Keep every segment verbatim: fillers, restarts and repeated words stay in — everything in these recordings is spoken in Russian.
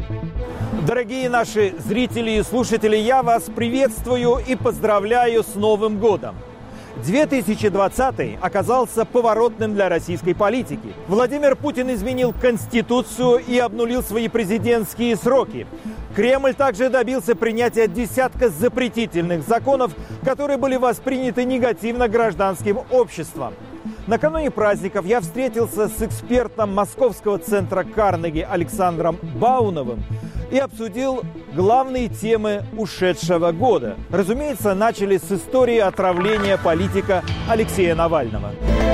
Дорогие наши зрители и слушатели, я вас приветствую и поздравляю с Новым годом. две тысячи двадцатый оказался поворотным для российской политики. Владимир Путин изменил Конституцию и обнулил свои президентские сроки. Кремль также добился принятия десятка запретительных законов, которые были восприняты негативно гражданским обществом. Накануне праздников я встретился с экспертом Московского центра Карнеги Александром Бауновым и обсудил главные темы ушедшего года. Разумеется, начали с истории отравления политика Алексея Навального.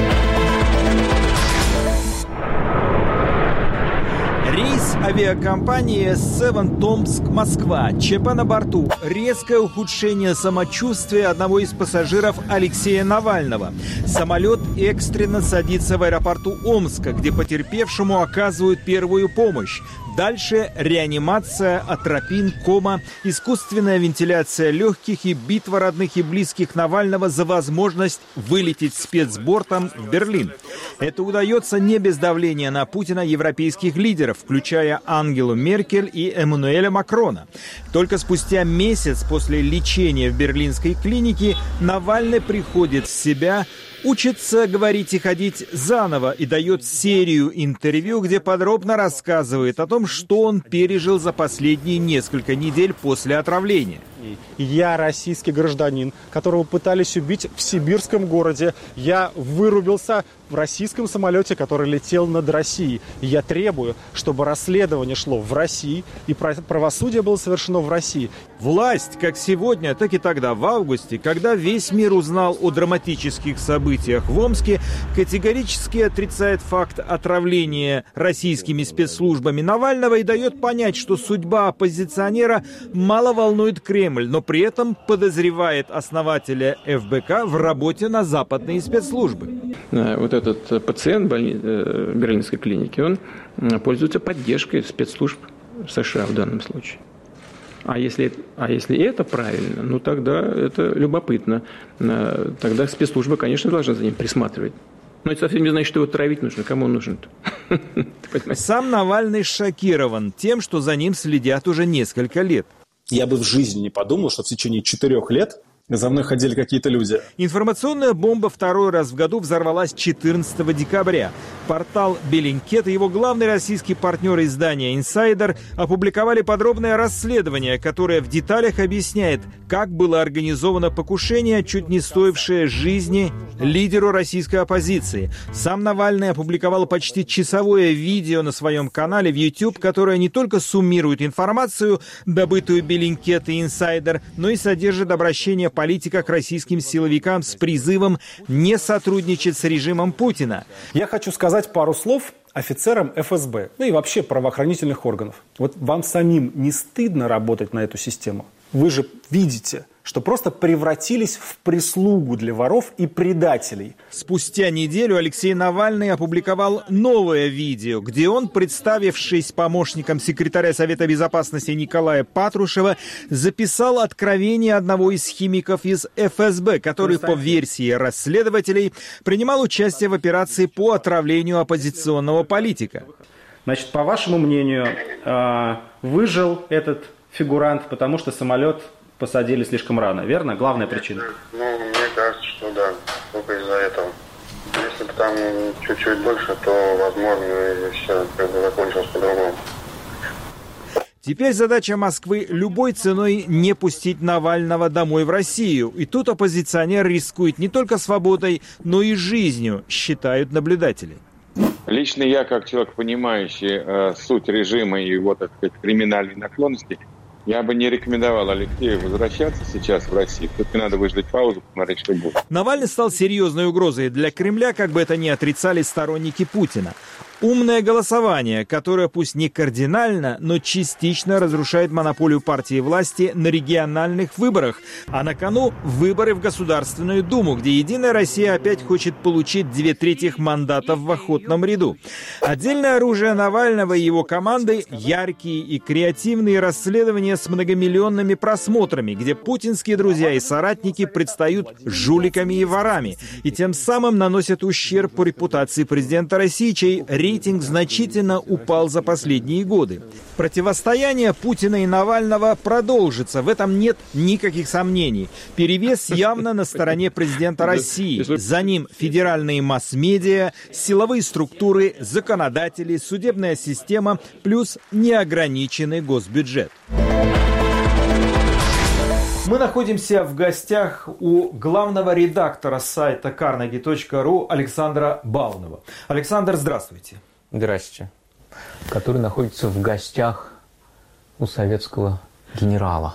Рейс авиакомпании эс семь Томск-Москва. ЧП на борту. Резкое ухудшение самочувствия одного из пассажиров Алексея Навального. Самолет экстренно садится в аэропорту Омска, где потерпевшему оказывают первую помощь. Дальше реанимация, атропин, кома, искусственная вентиляция легких и битва родных и близких Навального за возможность вылететь спецбортом в Берлин. Это удается не без давления на Путина европейских лидеров, включая Ангелу Меркель и Эммануэля Макрона. Только спустя месяц после лечения в берлинской клинике Навальный приходит в себя, учится говорить и ходить заново и дает серию интервью, где подробно рассказывает о том, что он пережил за последние несколько недель после отравления. Я российский гражданин, которого пытались убить в сибирском городе. Я вырубился в российском самолете, который летел над Россией. И я требую, чтобы расследование шло в России и правосудие было совершено в России. Власть, как сегодня, так и тогда, в августе, когда весь мир узнал о драматических событиях в Омске, категорически отрицает факт отравления российскими спецслужбами Навального и дает понять, что судьба оппозиционера мало волнует Кремль, но при этом подозревает основателя эф бэ ка в работе на западные спецслужбы. Вот этот пациент берлинской клиники, он пользуется поддержкой спецслужб США в данном случае. А если, а если это правильно, ну тогда это любопытно. Тогда спецслужбы, конечно, должны за ним присматривать. Но это совсем не значит, что его травить нужно. Кому он нужен-то? Сам Навальный шокирован тем, что за ним следят уже несколько лет. Я бы в жизни не подумал, что в течение четырех лет за мной ходили какие-то люди. Информационная бомба второй раз в году взорвалась четырнадцатого декабря. Портал Bellingcat и его главный российский партнер издания «Инсайдер» опубликовали подробное расследование, которое в деталях объясняет, как было организовано покушение, чуть не стоившее жизни лидеру российской оппозиции. Сам Навальный опубликовал почти часовое видео на своем канале в YouTube, которое не только суммирует информацию, добытую Bellingcat и «Инсайдер», но и содержит обращение политика к российским силовикам с призывом не сотрудничать с режимом Путина. Я хочу сказать пару слов офицерам эф эс бэ, ну и вообще правоохранительных органов. Вот вам самим не стыдно работать на эту систему? Вы же видите, что просто превратились в прислугу для воров и предателей. Спустя неделю Алексей Навальный опубликовал новое видео, где он, представившись помощником секретаря Совета Безопасности Николая Патрушева, записал откровение одного из химиков из эф эс бэ, который, по версии расследователей, принимал участие в операции по отравлению оппозиционного политика. Значит, по вашему мнению, выжил этот фигурант, потому что самолет посадили слишком рано, верно? Главная причина. Ну, мне кажется, что да, только из-за этого. Если бы там чуть-чуть больше, то, возможно, и все как бы закончилось по-другому. Теперь задача Москвы любой ценой не пустить Навального домой в Россию. И тут оппозиционер рискует не только свободой, но и жизнью, считают наблюдатели. Лично я, как человек, понимающий э, суть режима и его, так сказать, криминальные наклонности, я бы не рекомендовал Алексею возвращаться сейчас в Россию. Все-таки надо выждать паузу, посмотреть, что будет. Навальный стал серьезной угрозой для Кремля, как бы это ни отрицали сторонники Путина. Умное голосование, которое пусть не кардинально, но частично разрушает монополию партии власти на региональных выборах. А на кону выборы в Государственную Думу, где «Единая Россия» опять хочет получить две трети мандатов в охотном ряду. Отдельное оружие Навального и его команды – яркие и креативные расследования с многомиллионными просмотрами, где путинские друзья и соратники предстают жуликами и ворами, и тем самым наносят ущерб по репутации президента России, чей рейтинг значительно упал за последние годы. Противостояние Путина и Навального продолжится, в этом нет никаких сомнений. Перевес явно на стороне президента России. За ним федеральные масс-медиа, силовые структуры, законодатели, судебная система, плюс неограниченный госбюджет. Мы находимся в гостях у главного редактора сайта карнеги точка ру Александра Баунова. Александр, здравствуйте. Здравствуйте. Который находится в гостях у советского генерала.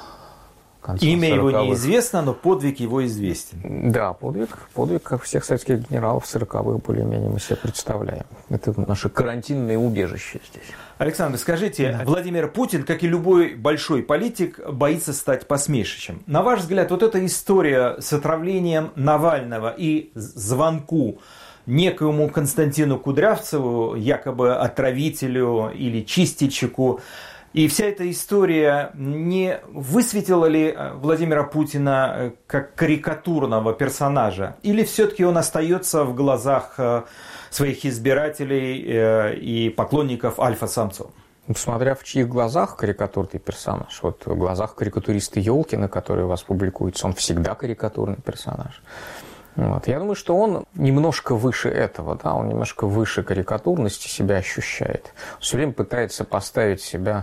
Имя его неизвестно, но подвиг его известен. Да, подвиг, подвиг, как всех советских генералов сороковых более-менее мы себе представляем. Это наше карантинное убежище здесь. Александр, скажите, да. Владимир Путин, как и любой большой политик, боится стать посмешищем. На ваш взгляд, вот эта история с отравлением Навального и звонку некоему Константину Кудрявцеву, якобы отравителю или чистильщику, и вся эта история не высветила ли Владимира Путина как карикатурного персонажа? Или все-таки он остается в глазах своих избирателей и поклонников альфа-самцов? Смотря в чьих глазах карикатурный персонаж. Вот в глазах карикатуриста Ёлкина, который у вас публикуется, он всегда карикатурный персонаж. Вот. Я думаю, что он немножко выше этого, да, он немножко выше карикатурности себя ощущает. Он все время пытается поставить себя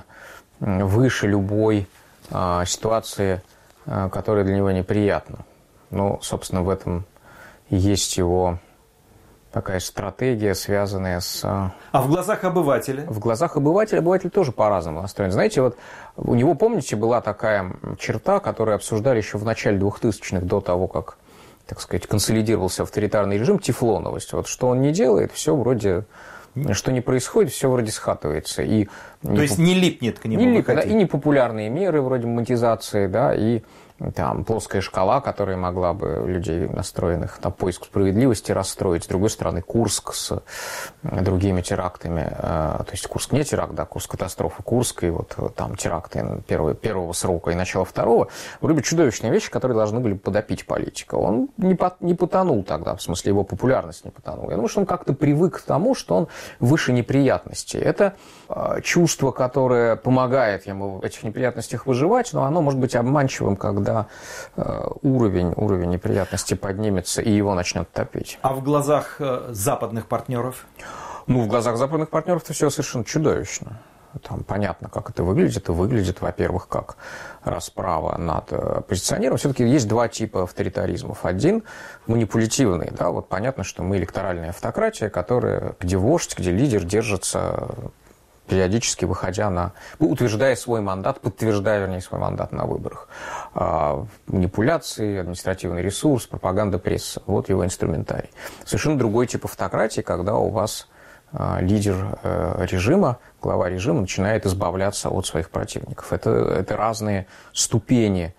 выше любой а, ситуации, а, которая для него неприятна. Ну, собственно, в этом и есть его такая стратегия, связанная с... А в глазах обывателя? В глазах обывателя обыватель тоже по-разному настроен. Знаете, вот у него, помните, была такая черта, которую обсуждали еще в начале двухтысячных, до того, как, так сказать, консолидировался авторитарный режим, тефлоновость. Вот что он не делает, все вроде... Что не происходит, все вроде схатывается. И То не есть поп... не липнет к нему? Не липнет, да, и непопулярные меры вроде монетизации, да, и там плоская шкала, которая могла бы людей, настроенных на поиск справедливости, расстроить. С другой стороны, Курск с другими терактами. То есть Курск не теракт, да, Курск катастрофа. Курск и вот там теракты первого, первого срока и начала второго. Вроде чудовищные вещи, которые должны были подопить политика. Он не, по, не потонул тогда, в смысле его популярность не потонула. Я думаю, что он как-то привык к тому, что он выше неприятностей. Это чувство, которое помогает ему в этих неприятностях выживать, но оно может быть обманчивым, когда когда уровень, уровень неприятности поднимется и его начнет топить. А в глазах западных партнеров? Ну, в глазах западных партнеров это все совершенно чудовищно. Там понятно, как это выглядит. Это выглядит, во-первых, как расправа над оппозиционером. Все-таки есть два типа авторитаризмов. Один манипулятивный. Да, вот понятно, что мы электоральная автократия, которая, где вождь, где лидер держится... периодически выходя на... утверждая свой мандат, подтверждая, вернее, свой мандат на выборах. А, манипуляции, административный ресурс, пропаганда прессы. Вот его инструментарий. Совершенно другой тип автократии, когда у вас а, лидер а, режима, глава режима начинает избавляться от своих противников. Это, это разные ступени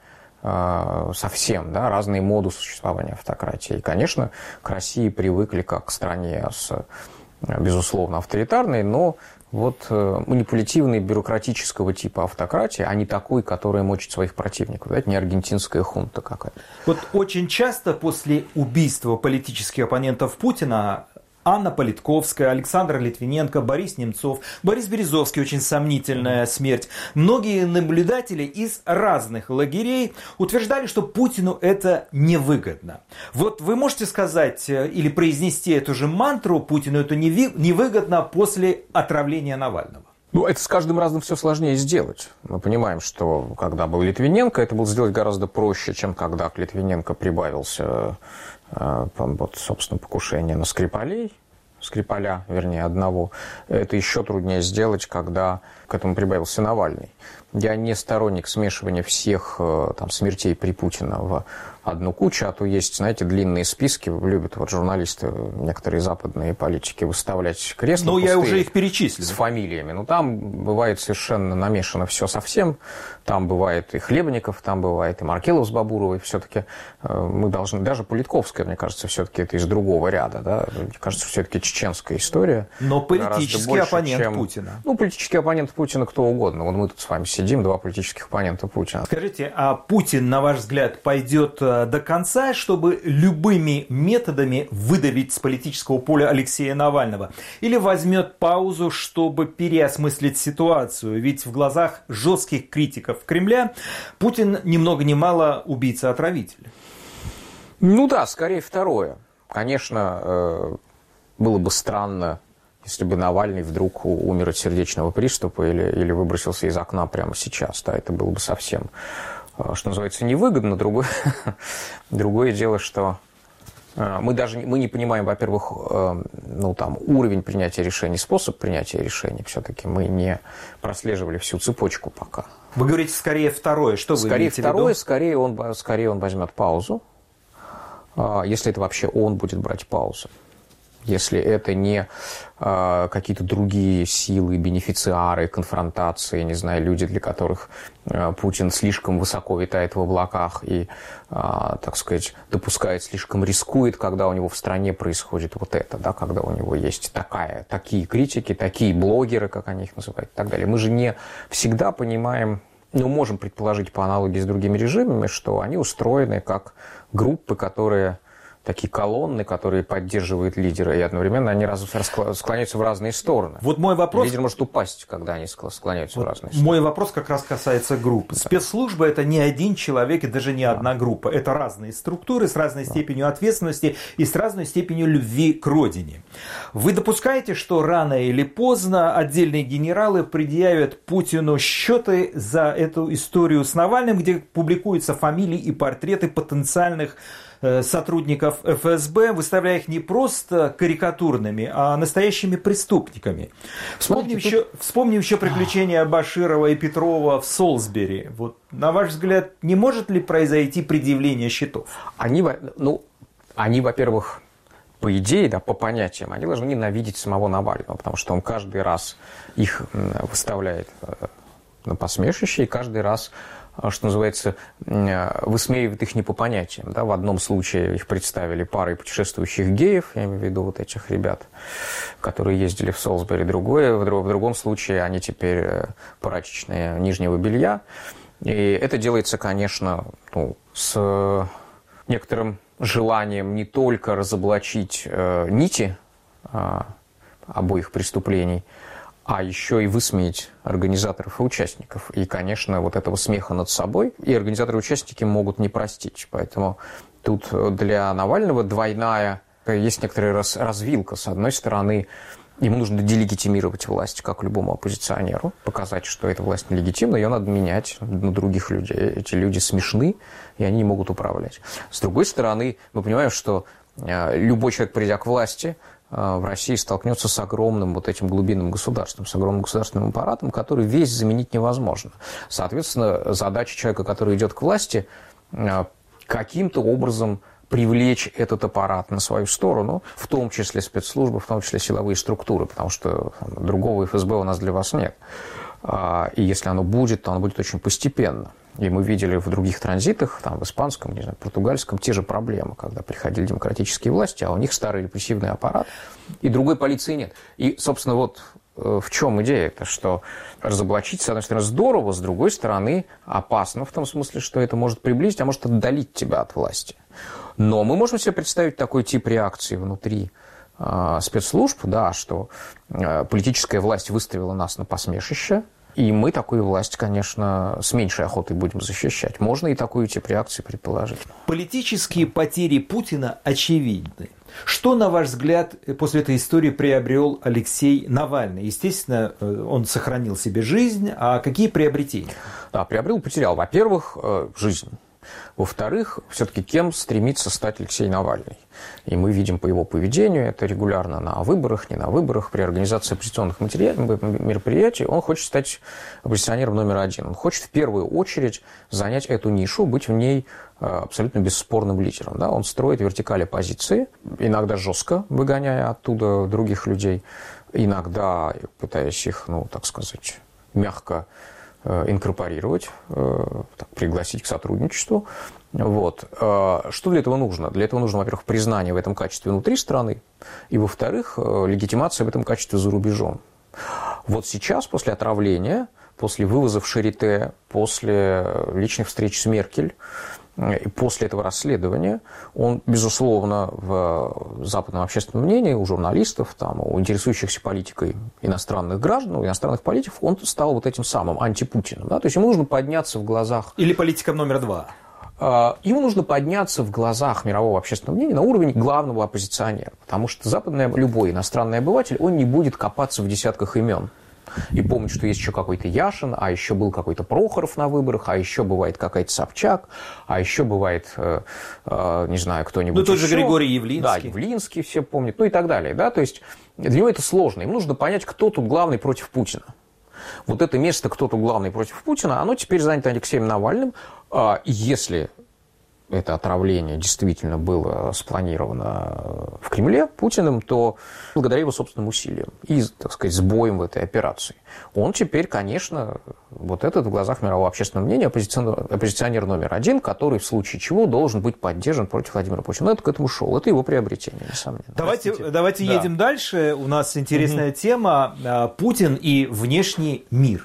а, совсем, да, разные моды существования автократии. И, конечно, к России привыкли как к стране с, безусловно, авторитарной, но вот э, манипулятивной, бюрократического типа автократии, а не такой, которая мочит своих противников. Это не аргентинская хунта какая-то. Вот очень часто после убийства политических оппонентов Путина Анна Политковская, Александр Литвиненко, Борис Немцов, Борис Березовский, очень сомнительная смерть. Многие наблюдатели из разных лагерей утверждали, что Путину это невыгодно. Вот вы можете сказать или произнести эту же мантру: Путину это невыгодно после отравления Навального? Ну, это с каждым разом все сложнее сделать. Мы понимаем, что когда был Литвиненко, это было сделать гораздо проще, чем когда к Литвиненко прибавился, вот, собственно, покушение на Скрипалей, Скрипаля, вернее, одного. Это еще труднее сделать, когда к этому прибавился Навальный. Я не сторонник смешивания всех там, смертей при Путине в одну кучу, а то есть, знаете, длинные списки, любят вот журналисты, некоторые западные политики, выставлять кресла. Ну, я уже их перечислил. С фамилиями. Ну, там бывает совершенно намешано все совсем. Там бывает и Хлебников, там бывает и Маркелов с Бабуровой. Все-таки мы должны... Даже Политковская, мне кажется, все-таки это из другого ряда. Да? Мне кажется, все-таки чеченская история. Но политический больше, оппонент чем... Путина. Ну, политический оппонент Путина кто угодно. Вот мы тут с вами сидим, два политических оппонента Путина. Скажите, а Путин, на ваш взгляд, пойдет до конца, чтобы любыми методами выдавить с политического поля Алексея Навального? Или возьмет паузу, чтобы переосмыслить ситуацию? Ведь в глазах жестких критиков Кремля Путин ни много ни мало убийца-отравитель. Ну да, скорее второе. Конечно, было бы странно, если бы Навальный вдруг умер от сердечного приступа или, или выбросился из окна прямо сейчас. Да, это было бы совсем, что называется, невыгодно. Другое, другое дело, что мы даже мы не понимаем, во-первых, ну, там, уровень принятия решений, способ принятия решений. Все-таки мы не прослеживали всю цепочку пока. Вы говорите, скорее второе. Что вы скорее имеете второе, в виду? Скорее он, скорее он возьмет паузу. Если это вообще он будет брать паузу. Если это не э, какие-то другие силы, бенефициары, конфронтации, не знаю, люди, для которых э, Путин слишком высоко витает в облаках и, э, так сказать, допускает, слишком рискует, когда у него в стране происходит вот это, да, когда у него есть такая, такие критики, такие блогеры, как они их называют, и так далее. Мы же не всегда понимаем, ну, можем предположить по аналогии с другими режимами, что они устроены как группы, которые... такие колонны, которые поддерживают лидера, и одновременно они раз, склоняются в разные стороны. Вот мой вопрос... Лидер может упасть, когда они склоняются вот в разные стороны. Мой вопрос как раз касается групп. Да. Спецслужба – это не один человек и даже не да. одна группа. Это разные структуры с разной да. степенью ответственности и с разной степенью любви к родине. Вы допускаете, что рано или поздно отдельные генералы предъявят Путину счеты за эту историю с Навальным, где публикуются фамилии и портреты потенциальных сотрудников эф эс бэ, выставляя их не просто карикатурными, а настоящими преступниками. Вспомним, Знаете, еще, тут... вспомним еще приключения Баширова и Петрова в Солсбери. Вот, на ваш взгляд, не может ли произойти предъявление счетов? Они, ну, они, во-первых, по идее, да, по понятиям, они должны ненавидеть самого Навального, потому что он каждый раз их выставляет на посмешище и каждый раз, что называется, высмеивает их не по понятиям. Да? В одном случае их представили парой путешествующих геев, я имею в виду вот этих ребят, которые ездили в Солсбери. Другое, в другом случае они теперь прачечные нижнего белья. И это делается, конечно, ну, с некоторым желанием не только разоблачить э, нити э, обоих преступлений, а еще и высмеять организаторов и участников. И, конечно, вот этого смеха над собой и организаторы и участники могут не простить. Поэтому тут для Навального двойная, есть некоторая раз, развилка. С одной стороны, ему нужно делегитимировать власть, как любому оппозиционеру, показать, что эта власть нелегитимна, ее надо менять на других людей. Эти люди смешны, и они не могут управлять. С другой стороны, мы понимаем, что любой человек, придя к власти, в России столкнется с огромным вот этим глубинным государством, с огромным государственным аппаратом, который весь заменить невозможно. Соответственно, задача человека, который идет к власти, каким-то образом привлечь этот аппарат на свою сторону, в том числе спецслужбы, в том числе силовые структуры, потому что другого эф эс бэ у нас для вас нет. И если оно будет, то оно будет очень постепенно. И мы видели в других транзитах, там, в испанском, не знаю, португальском, те же проблемы, когда приходили демократические власти, а у них старый репрессивный аппарат, и другой полиции нет. И, собственно, вот в чем идея? Это что разоблачить, с одной стороны, здорово, с другой стороны, опасно, в том смысле, что это может приблизить, а может отдалить тебя от власти. Но мы можем себе представить такой тип реакции внутри э, спецслужб, да, что э, политическая власть выставила нас на посмешище, и мы такую власть, конечно, с меньшей охотой будем защищать. Можно и такую тип реакции предположить. Политические потери Путина очевидны. Что, на ваш взгляд, после этой истории приобрел Алексей Навальный? Естественно, он сохранил себе жизнь, а какие приобретения? Да, приобрел, потерял. Во-первых, жизнь. Во-вторых, все-таки кем стремится стать Алексей Навальный? И мы видим по его поведению, это регулярно на выборах, не на выборах, при организации оппозиционных мероприятий, он хочет стать оппозиционером номер один. Он хочет в первую очередь занять эту нишу, быть в ней абсолютно бесспорным лидером. Да? Он строит вертикаль оппозиции, иногда жестко выгоняя оттуда других людей, иногда пытаясь их, ну, так сказать, мягко инкорпорировать, так, пригласить к сотрудничеству. Вот. Что для этого нужно? Для этого нужно, во-первых, признание в этом качестве внутри страны, и, во-вторых, легитимация в этом качестве за рубежом. Вот сейчас, после отравления, после вывоза в Шарите, после личных встреч с Меркель, и после этого расследования он, безусловно, в западном общественном мнении, у журналистов, там, у интересующихся политикой иностранных граждан, у иностранных политиков, он стал вот этим самым антипутиным. Да? То есть ему нужно подняться в глазах... Или политиком номер два. Ему нужно подняться в глазах мирового общественного мнения на уровень главного оппозиционера. Потому что западный, любой иностранный обыватель, он не будет копаться в десятках имен. И помнить, что есть еще какой-то Яшин, а еще был какой-то Прохоров на выборах, а еще бывает какая-то Собчак, а еще бывает, э, э, не знаю, кто-нибудь. Ну, тот еще. же Григорий Явлинский. Да, Явлинский все помнят, ну и так далее. Да? То есть для него это сложно. Ему нужно понять, кто тут главный против Путина. Вот это место, кто тут главный против Путина, оно теперь занято Алексеем Навальным. Если это отравление действительно было спланировано в Кремле Путиным, то благодаря его собственным усилиям и, так сказать, сбоем в этой операции, он теперь, конечно, вот этот в глазах мирового общественного мнения оппозиционер, оппозиционер номер один, который в случае чего должен быть поддержан против Владимира Путина. Но это к этому шел. Это его приобретение, несомненно. Давайте, давайте да. едем дальше. У нас интересная угу. тема. Путин и внешний мир.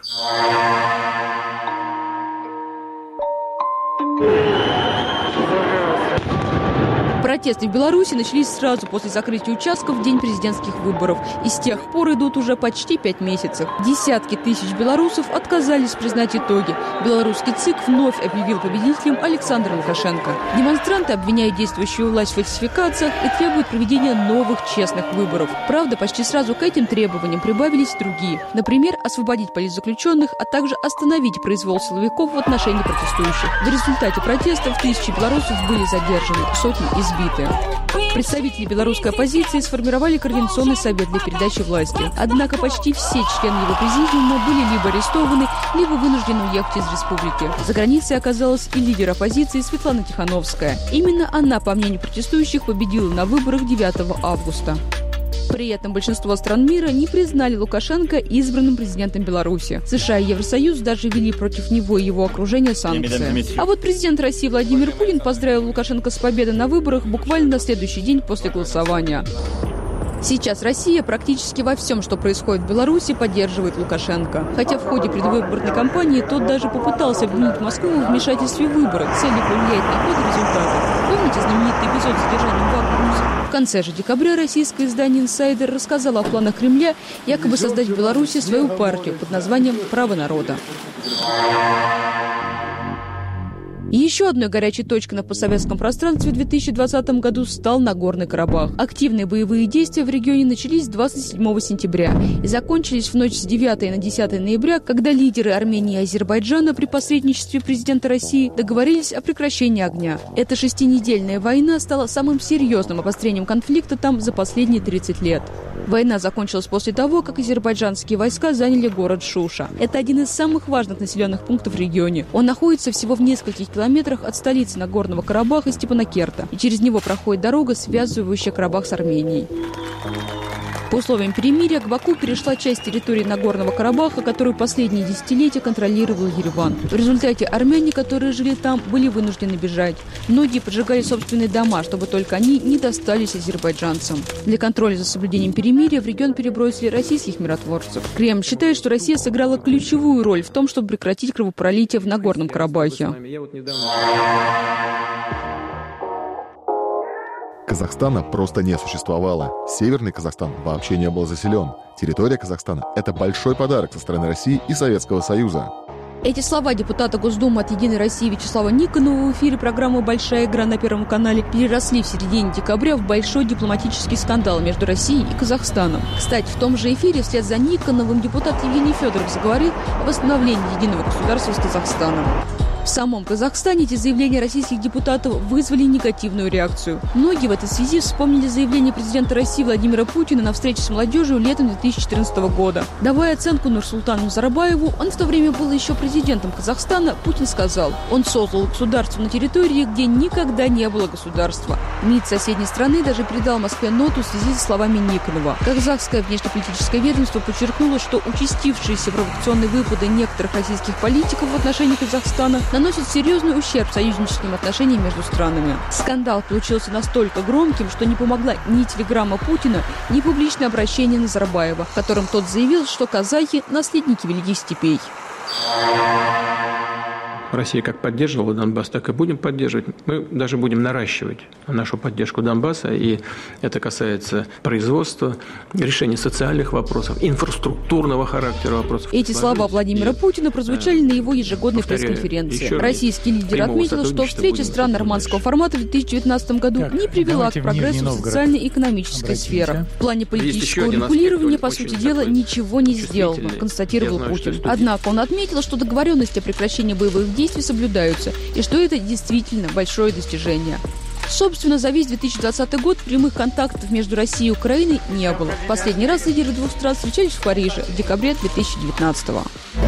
Протесты в Беларуси начались сразу после закрытия участков в день президентских выборов. И с тех пор идут уже почти пять месяцев. Десятки тысяч белорусов отказались признать итоги. Белорусский ЦИК вновь объявил победителем Александра Лукашенко. Демонстранты обвиняют действующую власть в фальсификациях и требуют проведения новых честных выборов. Правда, почти сразу к этим требованиям прибавились другие. Например, освободить политзаключенных, а также остановить произвол силовиков в отношении протестующих. В результате протестов тысячи белорусов были задержаны, сотни избиты. Представители белорусской оппозиции сформировали Координационный совет для передачи власти. Однако почти все члены его президиума были либо арестованы, либо вынуждены уехать из республики. За границей оказалась и лидер оппозиции Светлана Тихановская. Именно она, по мнению протестующих, победила на выборах девятого августа. При этом большинство стран мира не признали Лукашенко избранным президентом Беларуси. США и Евросоюз даже ввели против него и его окружения санкции. А вот президент России Владимир Путин поздравил Лукашенко с победой на выборах буквально на следующий день после голосования. Сейчас Россия практически во всем, что происходит в Беларуси, поддерживает Лукашенко. Хотя в ходе предвыборной кампании тот даже попытался обвинить Москву в вмешательстве в выборы, целью повлиять на ход результата. Помните знаменитый эпизод с задержанием Вагнера? В конце же декабря российское издание «Инсайдер» рассказало о планах Кремля якобы создать в Беларуси свою партию под названием «Право народа». Еще одной горячей точкой на постсоветском пространстве в две тысячи двадцатом году стал Нагорный Карабах. Активные боевые действия в регионе начались двадцать седьмого сентября и закончились в ночь с девятого на десятое ноября, когда лидеры Армении и Азербайджана при посредничестве президента России договорились о прекращении огня. Эта шестинедельная война стала самым серьезным обострением конфликта там за последние тридцать лет. Война закончилась после того, как азербайджанские войска заняли город Шуша. Это один из самых важных населенных пунктов в регионе. Он находится всего в нескольких километрах от столицы Нагорного Карабаха Степанакерта, и через него проходит дорога, связывающая Карабах с Арменией. По условиям перемирия к Баку перешла часть территории Нагорного Карабаха, которую последние десятилетия контролировал Ереван. В результате армяне, которые жили там, были вынуждены бежать. Многие поджигали собственные дома, чтобы только они не достались азербайджанцам. Для контроля за соблюдением перемирия в регион перебросили российских миротворцев. Кремль считает, что Россия сыграла ключевую роль в том, чтобы прекратить кровопролитие в Нагорном Карабахе. Казахстана просто не существовало. Северный Казахстан вообще не был заселен. Территория Казахстана – это большой подарок со стороны России и Советского Союза. Эти слова депутата Госдумы от «Единой России» Вячеслава Никонова в эфире программы «Большая игра» на Первом канале переросли в середине декабря в большой дипломатический скандал между Россией и Казахстаном. Кстати, в том же эфире вслед за Никоновым депутат Евгений Федоров заговорил о восстановлении единого государства с Казахстаном. В самом Казахстане эти заявления российских депутатов вызвали негативную реакцию. Многие в этой связи вспомнили заявление президента России Владимира Путина на встрече с молодежью летом две тысячи четырнадцатого года. Давая оценку Нурсултану Назарбаеву, он в то время был еще президентом Казахстана, Путин сказал: он создал государство на территории, где никогда не было государства. МИД соседней страны даже передал Москве ноту в связи со словами Никонова. Казахское внешнеполитическое ведомство подчеркнуло, что участившиеся провокационные выпады некоторых российских политиков в отношении Казахстана наносит серьезный ущерб союзническим отношениям между странами. Скандал получился настолько громким, что не помогла ни телеграмма Путина, ни публичное обращение Назарбаева, в котором тот заявил, что казахи – наследники великих степей. Россия как поддерживала Донбасс, так и будем поддерживать. Мы даже будем наращивать нашу поддержку Донбасса, и это касается производства, решения социальных вопросов, инфраструктурного характера вопросов. Эти слова Владимира Путина прозвучали на его ежегодной пресс-конференции. Российский лидер отметил, что встреча стран нормандского формата в две тысячи девятнадцатом году так, не привела к прогрессу в социальной и экономической сферах. В плане политического регулирования, по сути дела, ничего не сделано, констатировал знаю, Путин. Однако он отметил, что договоренности о прекращении боевых действий действия соблюдаются, и что это действительно большое достижение. Собственно, за весь две тысячи двадцатый год прямых контактов между Россией и Украиной не было. Последний раз лидеры двух стран встречались в Париже в декабре две тысячи девятнадцатого.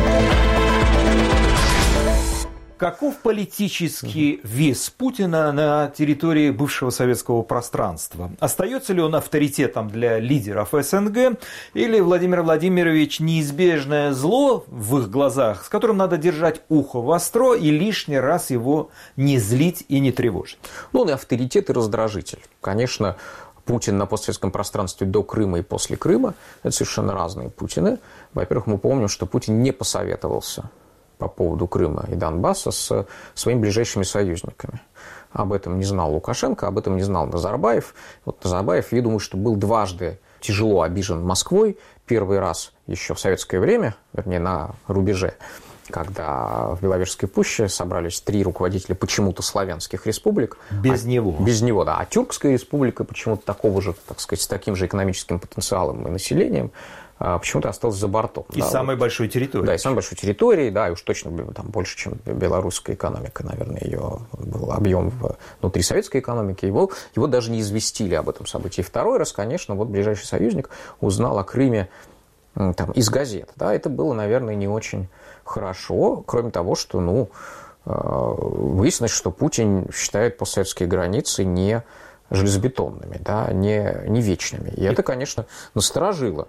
Каков политический вес Путина на территории бывшего советского пространства? Остается ли он авторитетом для лидеров СНГ? Или Владимир Владимирович неизбежное зло в их глазах, с которым надо держать ухо востро и лишний раз его не злить и не тревожить? Ну, он и авторитет, и раздражитель. Конечно, Путин на постсоветском пространстве до Крыма и после Крыма – это совершенно разные Путины. Во-первых, мы помним, что Путин не посоветовался по поводу Крыма и Донбасса с своими ближайшими союзниками. Об этом не знал Лукашенко, об этом не знал Назарбаев. Вот Назарбаев, я думаю, что был дважды тяжело обижен Москвой. Первый раз еще в советское время, вернее, на рубеже, когда в Беловежской пуще собрались три руководителя почему-то славянских республик. Без а, него. Без него, да. А Тюркская республика почему-то такого же, так сказать, с таким же экономическим потенциалом и населением почему-то остался за бортом. И да, самой вот. большой территории. Да, и самой большой территории, да, и уж точно там больше, чем белорусская экономика, наверное, ее был объем внутри советской экономики. Его, его даже не известили об этом событии. И второй раз, конечно, вот ближайший союзник узнал о Крыме там, из газет. Да, это было, наверное, не очень хорошо, кроме того, что, ну, выяснилось, что Путин считает постсоветские границы не железобетонными, да, не, не вечными. И это, конечно, насторожило.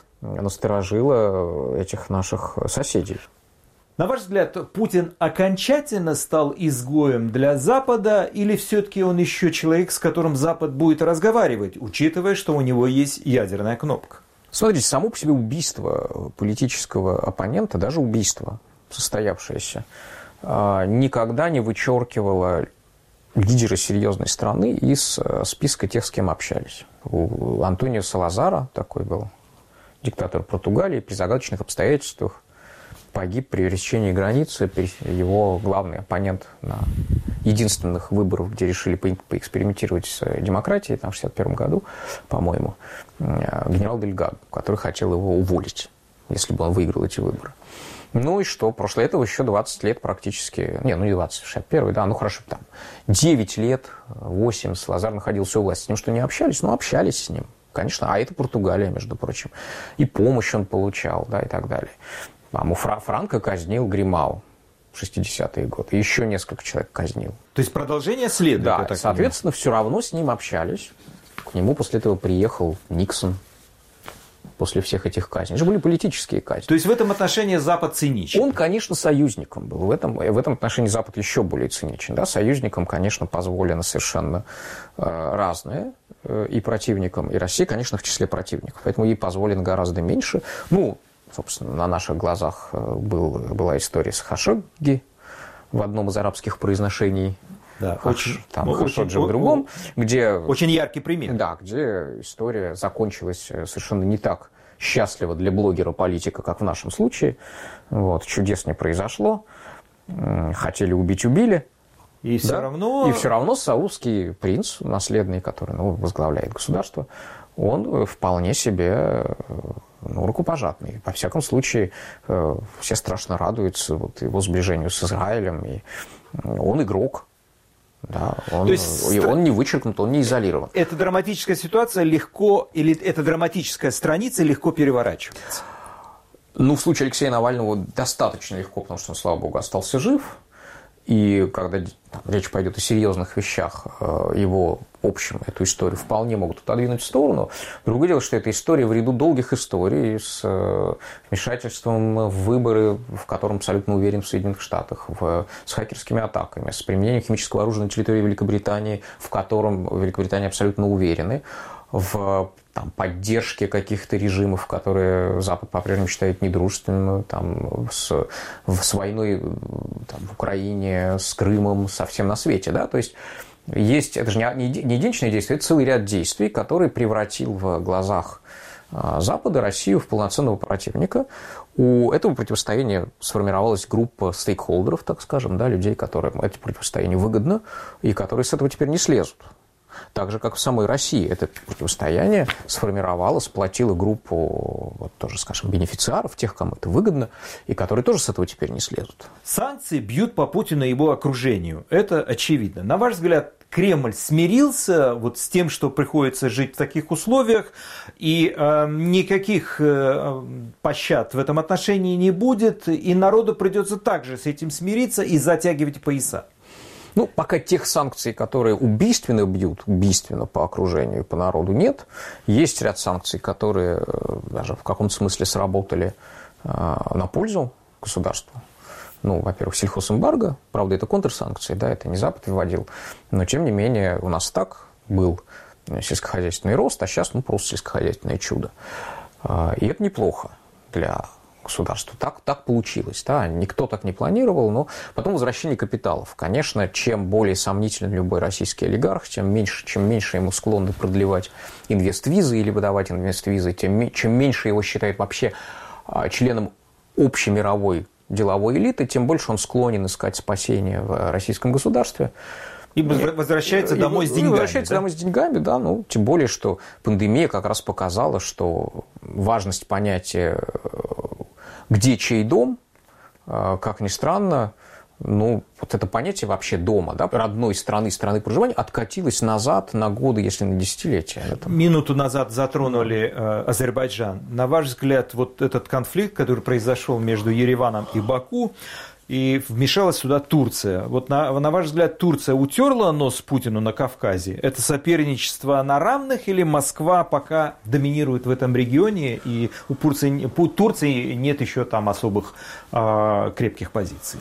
насторожило этих наших соседей. На ваш взгляд, Путин окончательно стал изгоем для Запада, или все-таки он еще человек, с которым Запад будет разговаривать, учитывая, что у него есть ядерная кнопка? Смотрите, само по себе убийство политического оппонента, даже убийство состоявшееся, никогда не вычеркивало лидера серьезной страны из списка тех, с кем общались. У Антонио Салазара такой был диктатор Португалии, при загадочных обстоятельствах погиб при пересечении границы. Его главный оппонент на единственных выборах, где решили поэкспериментировать с демократией, там, в шестьдесят первом году, по-моему, генерал Дельгадо, который хотел его уволить, если бы он выиграл эти выборы. Ну и что? Прошло этого еще двадцать лет практически. Не, ну не двадцать, шестьдесят первый, да, ну хорошо, там девять лет, восемь, Салазар находился у власти. С ним что, не общались? Ну, общались с ним. Конечно, а это Португалия, между прочим. И помощь он получал, да, и так далее. Там у Фра- Франко казнил Гримау в шестидесятые годы. И еще несколько человек казнил. То есть продолжение следует? Да, соответственно, все равно с ним общались. К нему после этого приехал Никсон. После всех этих казней. Это же были политические казни. То есть в этом отношении Запад циничен? Он, конечно, союзником был. В этом, в этом отношении Запад еще более циничен. Да? Союзникам, конечно, позволено совершенно э, разное. Э, и противникам, и России, конечно, в числе противников. Поэтому ей позволено гораздо меньше. Ну, собственно, на наших глазах был, была история с Хашогги в одном из арабских произношений. Да, Хаш, очень, там, Хашоджи в другом, где... Очень яркий пример. Да, где история закончилась совершенно не так счастливо для блогера-политика, как в нашем случае. Вот, чудес не произошло. Хотели убить, убили. И все да? равно... И все равно саудский принц, наследный, который ну, возглавляет государство, он вполне себе ну, рукопожатный. Во всяком случае, все страшно радуются вот, его сближению с Израилем. И он игрок. Да, он, То есть, и он не вычеркнут, он не изолирован. Эта драматическая ситуация легко, или эта драматическая страница легко переворачивается? Ну, в случае Алексея Навального достаточно легко, потому что он, слава богу, остался жив. И когда там, речь пойдет о серьезных вещах, его общем эту историю вполне могут отодвинуть в сторону. Другое дело, что эта история в ряду долгих историй с вмешательством в выборы, в котором абсолютно уверен в Соединенных Штатах, в, с хакерскими атаками, с применением химического оружия на территории Великобритании, в котором Великобритания абсолютно уверены, в там, поддержке каких-то режимов, которые Запад по-прежнему считает недружественными, там, с, с войной там, в Украине, с Крымом, со всем на свете. Да? То есть, есть, это же не, не единичное действие, это целый ряд действий, который превратил в глазах Запада Россию в полноценного противника. У этого противостояния сформировалась группа стейкхолдеров, так скажем, да, людей, которым это противостояние выгодно и которые с этого теперь не слезут. Так же, как в самой России, это противостояние сформировало, сплотило группу, вот тоже, скажем, бенефициаров, тех, кому это выгодно, и которые тоже с этого теперь не слезут. Санкции бьют по Путину и его окружению. Это очевидно. На ваш взгляд, Кремль смирился вот с тем, что приходится жить в таких условиях, и э, никаких э, пощад в этом отношении не будет, и народу придется также с этим смириться и затягивать пояса? Ну, пока тех санкций, которые убийственно бьют, убийственно по окружению и по народу, нет. Есть ряд санкций, которые даже в каком-то смысле сработали на пользу государству. Ну, во-первых, сельхозэмбарго, правда, это контрсанкции, да, это не Запад вводил, но, тем не менее, у нас так был сельскохозяйственный рост, а сейчас, ну, просто сельскохозяйственное чудо. И это неплохо для государства. Так, так получилось. Да? Никто так не планировал, но потом возвращение капиталов. Конечно, чем более сомнителен любой российский олигарх, тем меньше, чем меньше ему склонны продлевать инвест-визы или выдавать инвест-визы, тем чем меньше его считают вообще членом общемировой деловой элиты, тем больше он склонен искать спасения в российском государстве. И возвращается и, домой и, с деньгами. Возвращается да? домой с деньгами, да. Ну, тем более, что пандемия как раз показала, что важность понятия «где чей дом», как ни странно, ну, вот это понятие вообще дома, да, родной страны, страны проживания, откатилось назад на годы, если на десятилетия. Это... Минуту назад затронули э, Азербайджан. На ваш взгляд, вот этот конфликт, который произошел между Ереваном и Баку, и вмешалась сюда Турция. Вот на, на ваш взгляд, Турция утерла нос Путину на Кавказе? Это соперничество на равных или Москва пока доминирует в этом регионе, и у Турции, у Турции нет еще там особых э, крепких позиций?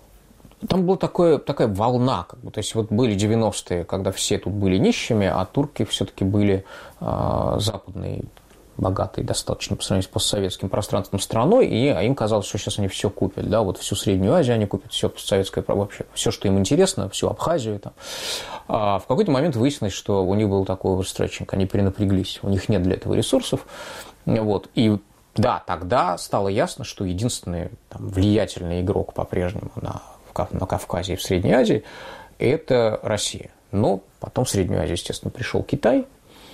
Там была такое, такая волна, как бы, то есть вот были девяностые, когда все тут были нищими, а турки все-таки были э, западной, богатой достаточно по сравнению с постсоветским пространством страной, и им казалось, что сейчас они все купят, да, вот всю Среднюю Азию они купят, все постсоветское, вообще, все, что им интересно, всю Абхазию. Там. А в какой-то момент выяснилось, что у них был такой оверстретчинг, они перенапряглись, у них нет для этого ресурсов, вот, и да, тогда стало ясно, что единственный там, влиятельный игрок по-прежнему на, на Кавказе и в Средней Азии – это Россия. Но потом в Среднюю Азию, естественно, пришел Китай.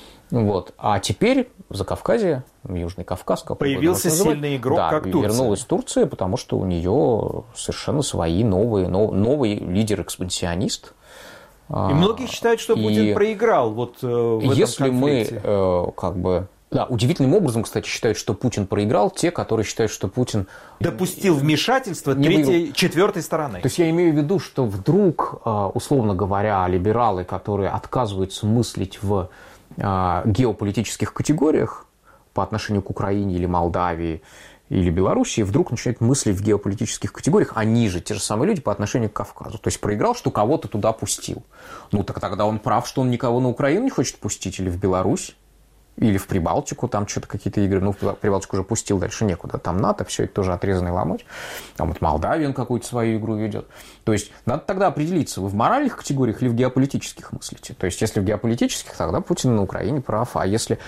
Вот. А теперь в Закавказье, в Южный Кавказ, как появился сильный игрок, да, как Турция. Вернулась Турция, потому что у нее совершенно свои новые, нов, новый лидер-экспансионист. И многие считают, что Путин и проиграл вот в этом если конфликте. мы как бы... Да, удивительным образом, кстати, считают, что Путин проиграл те, которые считают, что Путин... допустил вмешательство третьей, четвертой стороны. То есть я имею в виду, что вдруг, условно говоря, либералы, которые отказываются мыслить в геополитических категориях по отношению к Украине или Молдавии или Белоруссии, вдруг начинают мыслить в геополитических категориях, они же, те же самые люди, по отношению к Кавказу. То есть проиграл, что кого-то туда пустил. Ну, так тогда он прав, что он никого на Украину не хочет пустить или в Беларусь. Или в Прибалтику, там что-то какие-то игры. Ну, в Прибалтику уже пустил, дальше некуда. Там НАТО, все это тоже отрезанный ломоть. Там вот Молдавия он какую-то свою игру ведет. То есть надо тогда определиться, вы в моральных категориях или в геополитических мыслите. То есть если в геополитических, тогда Путин на Украине прав. А если,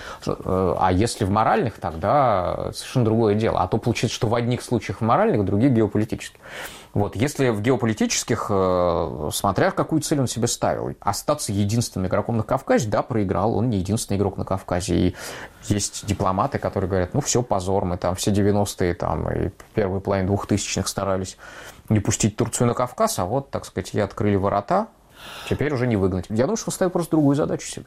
а если в моральных, тогда совершенно другое дело. А то получается, что в одних случаях в моральных, в других геополитических. Вот, если в геополитических, смотря какую цель он себе ставил, остаться единственным игроком на Кавказе, да, проиграл, он не единственный игрок на Кавказе. И есть дипломаты, которые говорят, ну, все, позор, мы там все девяностые там, и первый половину двухтысячных старались не пустить Турцию на Кавказ, а вот, так сказать, ей открыли ворота, теперь уже не выгнать. Я думаю, что он ставил просто другую задачу себе.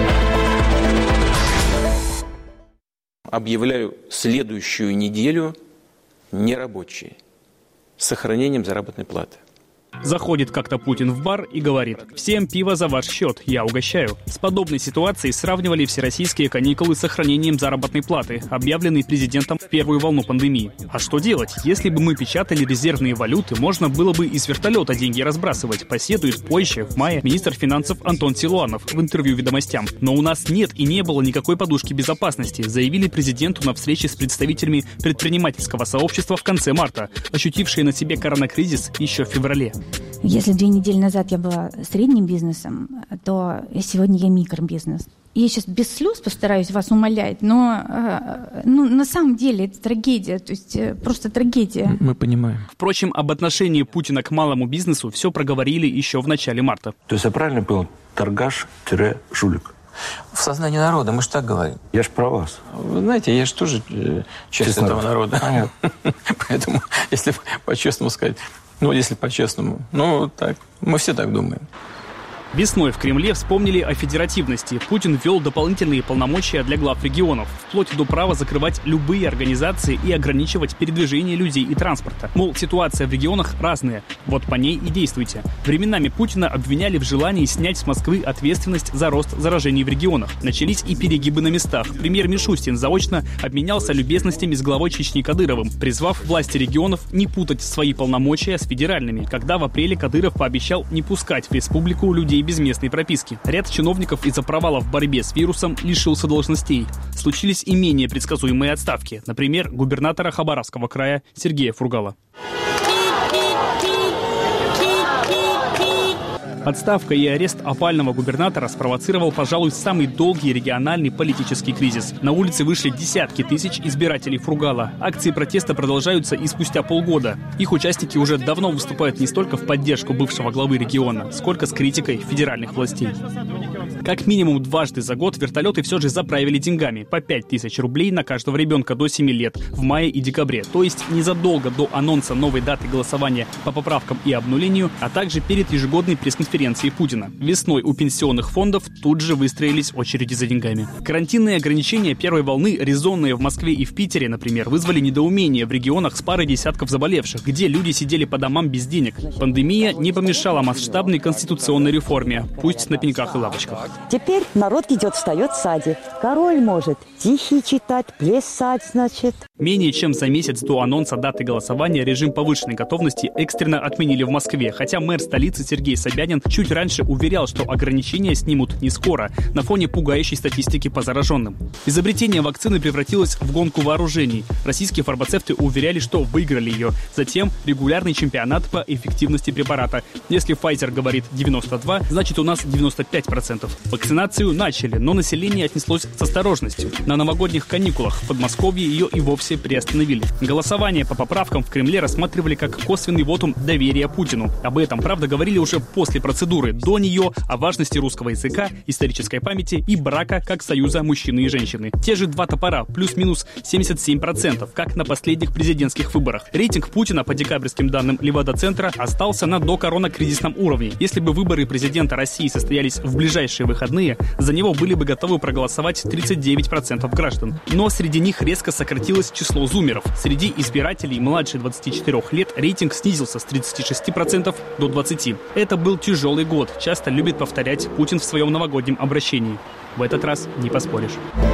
Объявляю следующую неделю нерабочей, с сохранением заработной платы. Заходит как-то Путин в бар и говорит: «Всем пиво за ваш счет, я угощаю». С подобной ситуацией сравнивали всероссийские каникулы с сохранением заработной платы, объявленной президентом в первую волну пандемии. А что делать? Если бы мы печатали резервные валюты, можно было бы и с вертолета деньги разбрасывать, посетует позже, в мае, министр финансов Антон Силуанов в интервью «Ведомостям». Но у нас нет и не было никакой подушки безопасности, заявили президенту на встрече с представителями предпринимательского сообщества в конце марта, ощутившие на себе коронакризис еще в феврале. Если две недели назад я была средним бизнесом, то сегодня я микробизнес. Я сейчас без слез постараюсь вас умолять, но ну, на самом деле это трагедия, то есть просто трагедия. Мы понимаем. Впрочем, об отношении Путина к малому бизнесу все проговорили еще в начале марта. То есть я правильно понял? Торгаш-жулик. В сознании народа, мы же так говорим. Я ж про вас. Вы знаете, я же тоже э, часть Честно. этого народа. Понятно. Поэтому, если по-честному сказать, ну, если по-честному, ну, так, мы все так думаем. Весной в Кремле вспомнили о федеративности. Путин ввел дополнительные полномочия для глав регионов, вплоть до права закрывать любые организации и ограничивать передвижение людей и транспорта. Мол, ситуация в регионах разная, вот по ней и действуйте. Временами Путина обвиняли в желании снять с Москвы ответственность за рост заражений в регионах. Начались и перегибы на местах. Премьер Мишустин заочно обменялся любезностями с главой Чечни Кадыровым, призвав власти регионов не путать свои полномочия с федеральными, когда в апреле Кадыров пообещал не пускать в республику людей без местной прописки. Ряд чиновников из-за провала в борьбе с вирусом лишился должностей. Случились и менее предсказуемые отставки. Например, губернатора Хабаровского края Сергея Фургала. Отставка и арест опального губернатора спровоцировал, пожалуй, самый долгий региональный политический кризис. На улицы вышли десятки тысяч избирателей Фургала. Акции протеста продолжаются и спустя полгода. Их участники уже давно выступают не столько в поддержку бывшего главы региона, сколько с критикой федеральных властей. Как минимум дважды за год вертолеты все же заправили деньгами по пять тысяч рублей на каждого ребенка до семи лет в мае и декабре, то есть незадолго до анонса новой даты голосования по поправкам и обнулению, а также перед ежегодной пресс-конференцией Путина. Весной у пенсионных фондов тут же выстроились очереди за деньгами. Карантинные ограничения первой волны, резонные в Москве и в Питере, например, вызвали недоумение в регионах с парой десятков заболевших, где люди сидели по домам без денег. Пандемия не помешала масштабной конституционной реформе, пусть на пеньках и лавочках. Теперь народ идет, встает в саде. Король может тихий читать, плясать, значит. Менее чем за месяц до анонса даты голосования режим повышенной готовности экстренно отменили в Москве, хотя мэр столицы Сергей Собянин чуть раньше уверял, что ограничения снимут не скоро, на фоне пугающей статистики по зараженным. Изобретение вакцины превратилось в гонку вооружений. Российские фармацевты уверяли, что выиграли ее. Затем регулярный чемпионат по эффективности препарата. Если Pfizer говорит девяносто два, значит у нас девяносто пять процентов. Вакцинацию начали, но население отнеслось с осторожностью. На новогодних каникулах в Подмосковье ее и вовсе приостановили. Голосование по поправкам в Кремле рассматривали как косвенный вотум доверия Путину. Об этом, правда, говорили уже после процедуры. До нее о важности русского языка, исторической памяти и брака как союза мужчины и женщины. Те же два топора, плюс-минус семьдесят семь процентов, как на последних президентских выборах. Рейтинг Путина по декабрьским данным Левада-центра остался на докоронакризисном уровне. Если бы выборы президента России состоялись в ближайшие выходные, за него были бы готовы проголосовать тридцать девять процентов граждан. Но среди них резко сократилось число зумеров. Среди избирателей младше двадцати четырёх лет рейтинг снизился с тридцати шести процентов до двадцати процентов. Это был тяжелый год, часто любит повторять Путин в своем новогоднем обращении. В этот раз не поспоришь.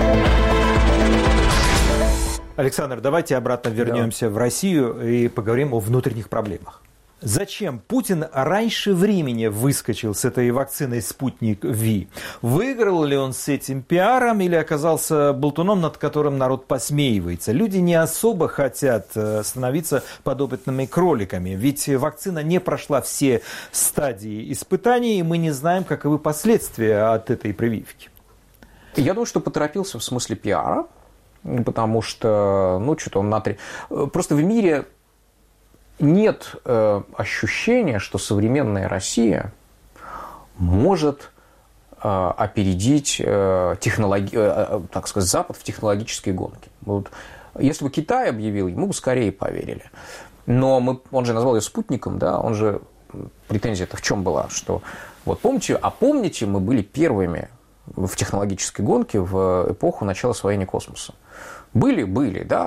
Александр, давайте обратно вернемся да. в Россию и поговорим о внутренних проблемах. Зачем Путин раньше времени выскочил с этой вакциной «Спутник Ви»? Выиграл ли он с этим пиаром или оказался болтуном, над которым народ посмеивается? Люди не особо хотят становиться подопытными кроликами, ведь вакцина не прошла все стадии испытаний, и мы не знаем, каковы последствия от этой прививки. Я думаю, что поторопился в смысле пиара, потому что, ну, что-то он на три... Просто в мире... Нет э, ощущения, что современная Россия может э, опередить э, технологи... э, так сказать, Запад в технологической гонке. Вот, если бы Китай объявил, мы бы скорее поверили. Но мы, он же назвал ее спутником, да, он же... Претензия-то в чем была? Что, вот помните, а помните, мы были первыми в технологической гонке в эпоху начала освоения космоса? Были, были, да.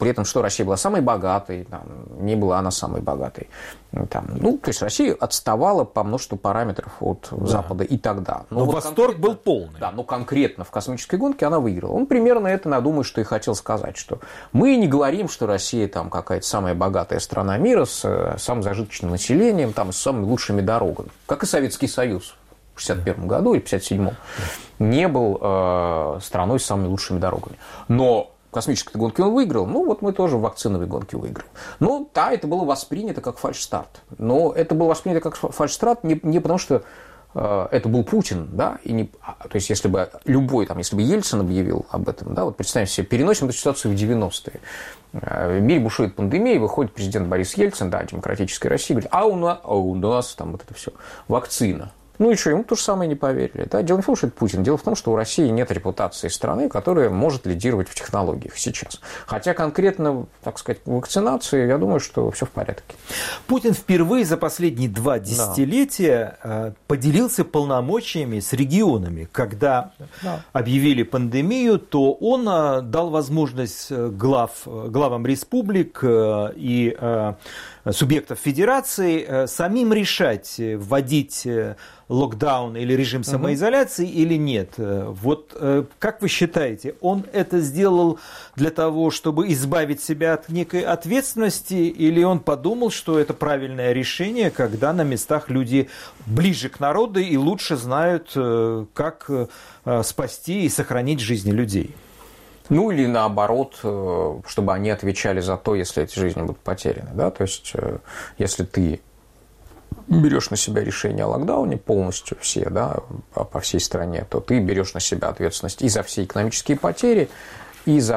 При этом, что Россия была самой богатой, там, не была она самой богатой. Там, ну, то есть Россия отставала по множеству параметров от да. Запада и тогда. Но, Но вот восторг был полный. Да, но конкретно в космической гонке она выиграла. Он примерно это, я думаю, что и хотел сказать, что мы не говорим, что Россия там какая-то самая богатая страна мира с э, самым зажиточным населением, там, с самыми лучшими дорогами, как и Советский Союз. В шестьдесят первом году или в пятьдесят седьмом не был э, страной с самыми лучшими дорогами. Но в космической гонке он выиграл, ну вот мы тоже в вакциновой гонке выиграем. Ну да, это было воспринято как фальшстарт. Но это было воспринято как фальшстарт не, не потому, что э, это был Путин, да, и не, то есть если бы любой, там, если бы Ельцин объявил об этом, да, вот представим себе, переносим эту ситуацию в девяностые. В мире бушует пандемия, выходит президент Борис Ельцин, да, демократической России, говорит, а у нас, а у нас там вот это все, вакцина. Ну и что, ему то же самое не поверили. Да? Дело не в том, что это Путин. Дело в том, что у России нет репутации страны, которая может лидировать в технологиях сейчас. Хотя конкретно, так сказать, в вакцинации, я думаю, что все в порядке. Путин впервые за последние два десятилетия да. поделился полномочиями с регионами. Когда да. объявили пандемию, то он дал возможность глав, главам республик и субъектов федерации самим решать, вводить локдаун или режим самоизоляции угу. или нет. Вот как вы считаете, он это сделал для того, чтобы избавить себя от некой ответственности, или он подумал, что это правильное решение, когда на местах люди ближе к народу и лучше знают, как спасти и сохранить жизни людей? Ну, или наоборот, чтобы они отвечали за то, если эти жизни будут потеряны. Да? То есть, если ты берешь на себя решение о локдауне полностью все, да, по всей стране, то ты берешь на себя ответственность и за все экономические потери, и за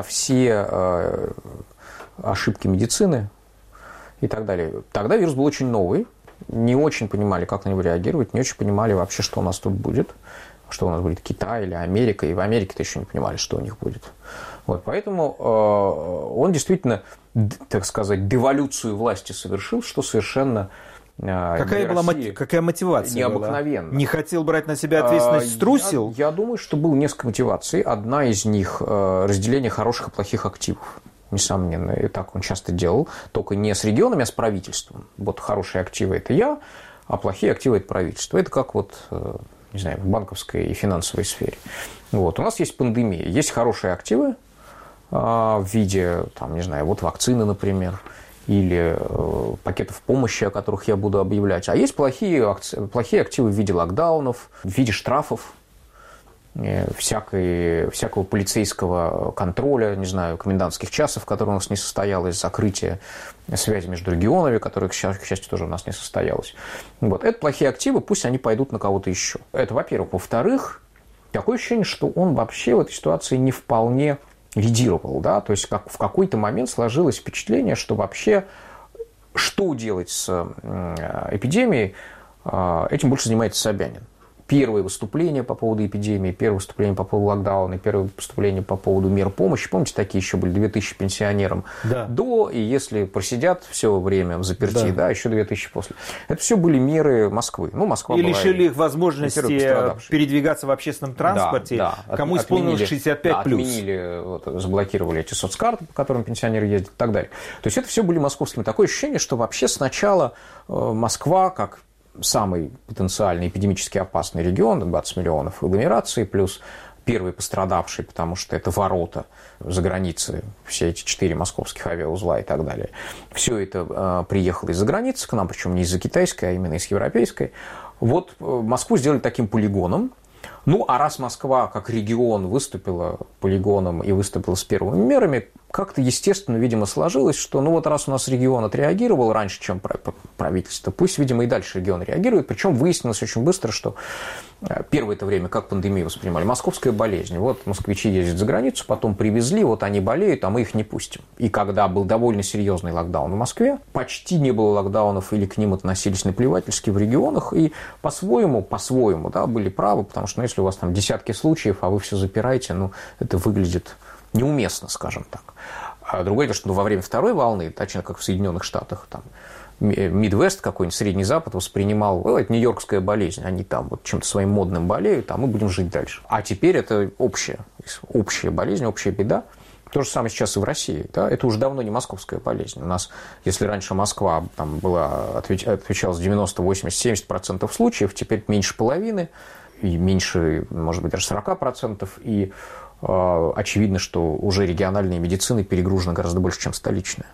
все ошибки медицины и так далее. Тогда вирус был очень новый, не очень понимали, как на него реагировать, не очень понимали вообще, что у нас тут будет. Что у нас будет Китай или Америка, и в Америке-то еще не понимали, что у них будет. Вот, поэтому э, он действительно, так сказать, деволюцию власти совершил, что совершенно э, какая была России какая мотивация необыкновенна. Была? Не хотел брать на себя ответственность, струсил? Я, я думаю, что было несколько мотиваций. Одна из них э, – разделение хороших и плохих активов. Несомненно, и так он часто делал, только не с регионами, а с правительством. Вот хорошие активы – это я, а плохие активы – это правительство. Это как вот... Э, не знаю, в банковской и финансовой сфере. Вот. У нас есть пандемия, есть хорошие активы э, в виде, там, не знаю, вот вакцины, например, или э, пакетов помощи, о которых я буду объявлять. А есть плохие, акции, плохие активы в виде локдаунов, в виде штрафов, э, всякой, всякого полицейского контроля, не знаю, комендантских часов, которые у нас не состоялось, закрытие связи между регионами, которое, к счастью, тоже у нас не состоялось. Вот. Это плохие активы, пусть они пойдут на кого-то еще. Это, во-первых. Во-вторых, такое ощущение, что он вообще в этой ситуации не вполне лидировал. Да? То есть как в какой-то момент сложилось впечатление, что вообще что делать с эпидемией, этим больше занимается Собянин. Первое выступление по поводу эпидемии, первое выступление по поводу локдауна, первое выступление по поводу мер помощи. Помните, такие еще были две тысячи пенсионерам да. до, и если просидят все время в заперти, да. Да, еще две тысячи после. Это все были меры Москвы. Ну, Москва и была лишили их возможности передвигаться в общественном транспорте, да, да. кому От, исполнилось шестьдесят пять плюс. Да, отменили, вот, заблокировали эти соцкарты, по которым пенсионеры ездят и так далее. То есть это все были московскими. Такое ощущение, что вообще сначала Москва, как самый потенциально эпидемически опасный регион, двадцать миллионов агломерации, плюс первый пострадавший, потому что это ворота за границей, все эти четыре московских авиаузла и так далее. Все это э, приехало из-за границы к нам, причем не из-за китайской, а именно из европейской. Вот э, Москву сделали таким полигоном. Ну, а раз Москва как регион выступила полигоном и выступила с первыми мерами, как-то естественно, видимо, сложилось, что ну вот раз у нас регион отреагировал раньше, чем правительство, пусть, видимо, и дальше регион реагирует. Причем выяснилось очень быстро, что первое это время как пандемию воспринимали. Московская болезнь. Вот москвичи ездят за границу, потом привезли, вот они болеют, а мы их не пустим. И когда был довольно серьезный локдаун в Москве, почти не было локдаунов или к ним относились наплевательски в регионах, и по-своему, по-своему, да, были правы, потому что ну, если у вас там десятки случаев, а вы все запираете, ну, это выглядит неуместно, скажем так. А другое дело, что ну, во время второй волны, точно как в Соединенных Штатах, там, Мидвест какой-нибудь, Средний Запад воспринимал, ну, это нью-йоркская болезнь, они там вот чем-то своим модным болеют, а мы будем жить дальше. А теперь это общая, общая болезнь, общая беда. То же самое сейчас и в России. Да? Это уже давно не московская болезнь. У нас, если раньше Москва там, была, отвечала за девяносто, восемьдесят, семьдесят процентов случаев, теперь меньше половины, и меньше, может быть, даже сорок процентов. И э, очевидно, что уже региональная медицина перегружена гораздо больше, чем столичная.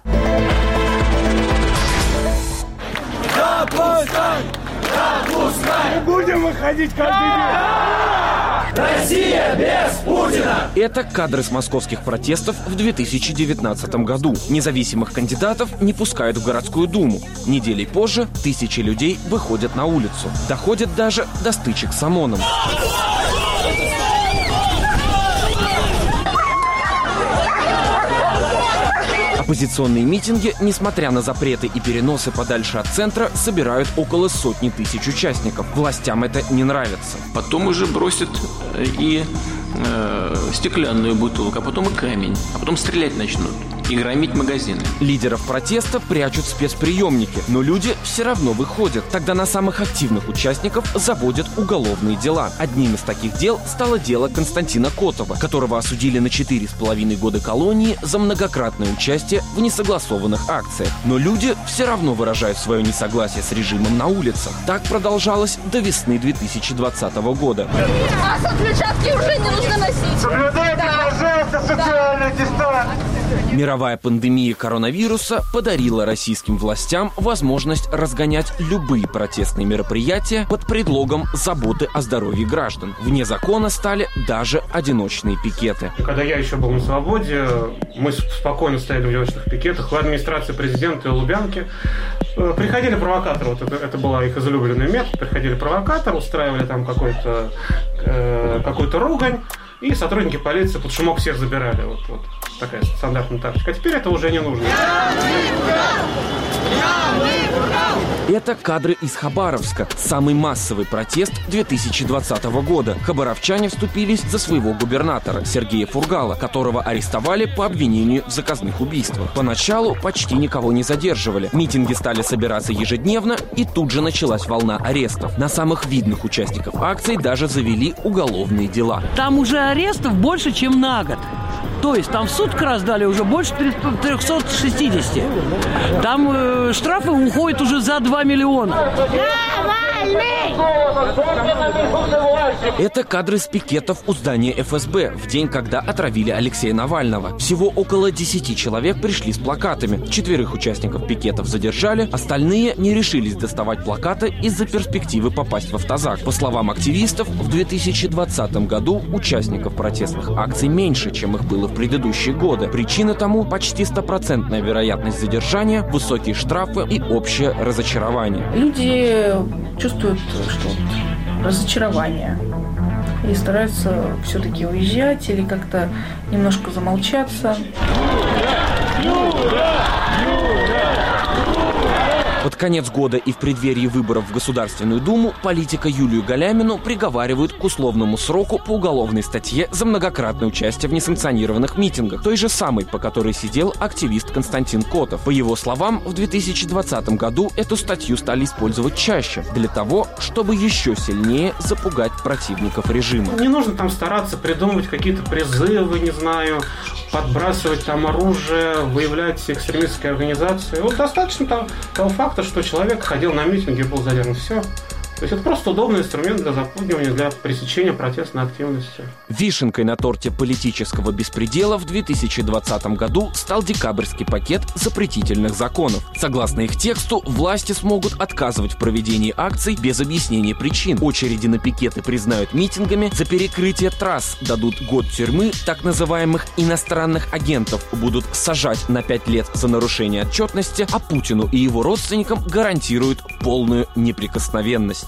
Запускай! Запускай! Мы будем выходить каждый день! Россия без Путина! Это кадры с московских протестов в две тысячи девятнадцатом году. Независимых кандидатов не пускают в городскую думу. Неделей позже тысячи людей выходят на улицу. Доходят даже до стычек с ОМОНом. Оппозиционные митинги, несмотря на запреты и переносы подальше от центра, собирают около сотни тысяч участников. Властям это не нравится. Потом уже бросят и э, стеклянную бутылку, а потом и камень, а потом стрелять начнут и громить магазины. Лидеров протеста прячут в спецприемники, но люди все равно выходят. Тогда на самых активных участников заводят уголовные дела. Одним из таких дел стало дело Константина Котова, которого осудили на четыре с половиной года колонии за многократное участие в несогласованных акциях. Но люди все равно выражают свое несогласие с режимом на улицах. Так продолжалось до весны две тысячи двадцатого года. А соцперчатки уже не нужно носить. Соблюдайте, да. пожалуйста, социальную дистанцию. Мировая пандемия коронавируса подарила российским властям возможность разгонять любые протестные мероприятия под предлогом заботы о здоровье граждан. Вне закона стали даже одиночные пикеты. Когда я еще был на свободе, мы спокойно стояли в одиночных пикетах. В администрации президента и Лубянки приходили провокаторы. Вот это, это была их излюбленный метод. Приходили провокаторы, устраивали там какой-то, э, какую-то ругань. И сотрудники полиции под шумок всех забирали. Вот, вот такая стандартная тактика. А теперь это уже не нужно. Это кадры из Хабаровска. Самый массовый протест две тысячи двадцатого года. Хабаровчане вступились за своего губернатора Сергея Фургала, которого арестовали по обвинению в заказных убийствах. Поначалу почти никого не задерживали. Митинги стали собираться ежедневно, и тут же началась волна арестов. На самых видных участников акций даже завели уголовные дела. Там уже арестов больше, чем на год. То есть там в сутки раздали уже больше триста шестьдесят. Там э, штрафы уходят уже за два миллиона. Это кадры с пикетов у здания эф эс бэ в день, когда отравили Алексея Навального. Всего около десяти человек пришли с плакатами. Четверых участников пикетов задержали, остальные не решились доставать плакаты из-за перспективы попасть в автозак. По словам активистов, в две тысячи двадцатом году участников протестных акций меньше, чем их было в предыдущие годы. Причина тому почти стопроцентная вероятность задержания, высокие штрафы и общее разочарование. Люди чувствуют, что разочарование и стараются все-таки уезжать или как-то немножко замолчаться. Под конец года и в преддверии выборов в Государственную Думу политика Юлию Галямину приговаривают к условному сроку по уголовной статье за многократное участие в несанкционированных митингах, той же самой, по которой сидел активист Константин Котов. По его словам, в две тысячи двадцатом году эту статью стали использовать чаще, для того, чтобы еще сильнее запугать противников режима. Не нужно там стараться придумывать какие-то призывы, не знаю, подбрасывать там оружие, выявлять экстремистские организации. Вот достаточно того, того факта, что человек ходил на митинги и был задержан. Все. То есть это просто удобный инструмент для запугивания, для пресечения протестной активности. Вишенкой на торте политического беспредела в две тысячи двадцатом году стал декабрьский пакет запретительных законов. Согласно их тексту, власти смогут отказывать в проведении акций без объяснения причин. Очереди на пикеты признают митингами, за перекрытие трасс дадут год тюрьмы, так называемых иностранных агентов будут сажать на пять лет за нарушение отчетности, а Путину и его родственникам гарантируют полную неприкосновенность.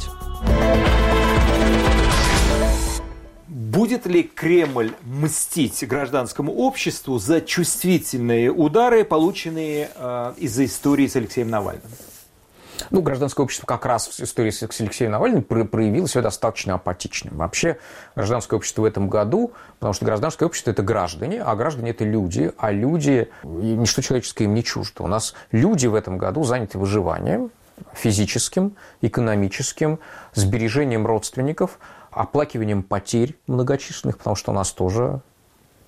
Будет ли Кремль мстить гражданскому обществу за чувствительные удары, полученные э, из-за истории с Алексеем Навальным? Ну, гражданское общество как раз в истории с Алексеем Навальным проявило себя достаточно апатичным. Вообще, гражданское общество в этом году, потому что гражданское общество – это граждане, а граждане – это люди, а люди, ничто человеческое им не чуждо. У нас люди в этом году заняты выживанием, физическим, экономическим, сбережением родственников, оплакиванием потерь многочисленных, потому что у нас тоже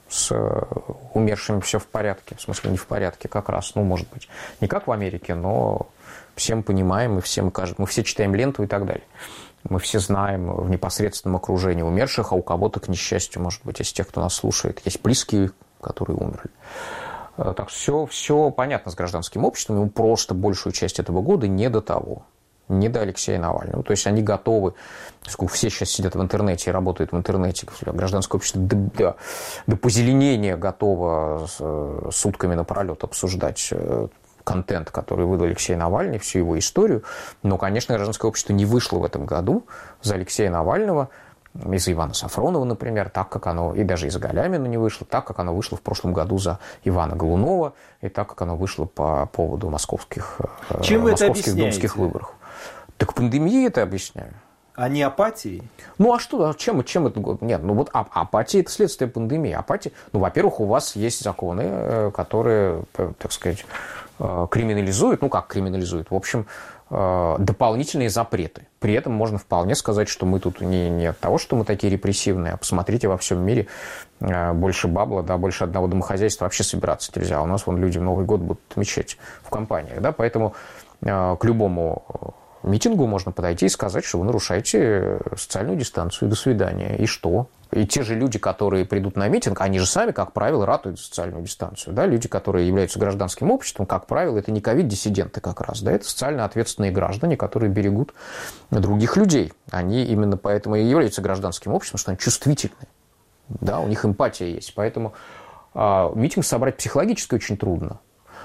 с умершими все в порядке. В смысле, не в порядке как раз. Ну, может быть, не как в Америке, но все мы понимаем, и все мы, кажется, мы все читаем ленту и так далее. Мы все знаем в непосредственном окружении умерших, а у кого-то, к несчастью, может быть, из тех, кто нас слушает, есть близкие, которые умерли. Так все, все понятно с гражданским обществом, ему просто большую часть этого года не до того. Не до Алексея Навального. То есть они готовы, поскольку все сейчас сидят в интернете и работают в интернете, гражданское общество до, до, до позеленения готово сутками напролет обсуждать контент, который выдал Алексей Навальный, всю его историю. Но, конечно, гражданское общество не вышло в этом году за Алексея Навального, из-за Ивана Сафронова, например, так как оно, и даже из-за Галямина не вышло, так как оно вышло в прошлом году за Ивана Голунова, и так как оно вышло по поводу московских, Чем вы московских это думских выборов. Так пандемией это объясняю. А не апатией? Ну, а что? Чем, чем это? Нет, ну вот апатия – это следствие пандемии. Апатия, ну, во-первых, у вас есть законы, которые, так сказать, криминализуют, ну, как криминализуют, в общем, дополнительные запреты. При этом можно вполне сказать, что мы тут не, не от того, что мы такие репрессивные, а посмотрите, во всем мире больше бабла, да, больше одного домохозяйства вообще собираться нельзя. А у нас вон люди Новый год будут отмечать в компаниях, да, поэтому к любому митингу можно подойти и сказать, что вы нарушаете социальную дистанцию. До свидания. И что? И те же люди, которые придут на митинг, они же сами, как правило, ратуют за социальную дистанцию. Да? Люди, которые являются гражданским обществом, как правило, это не ковид-диссиденты как раз. Да? Это социально ответственные граждане, которые берегут других людей. Они именно поэтому и являются гражданским обществом, что они чувствительны. Да? У них эмпатия есть. Поэтому а, митинг собрать психологически очень трудно,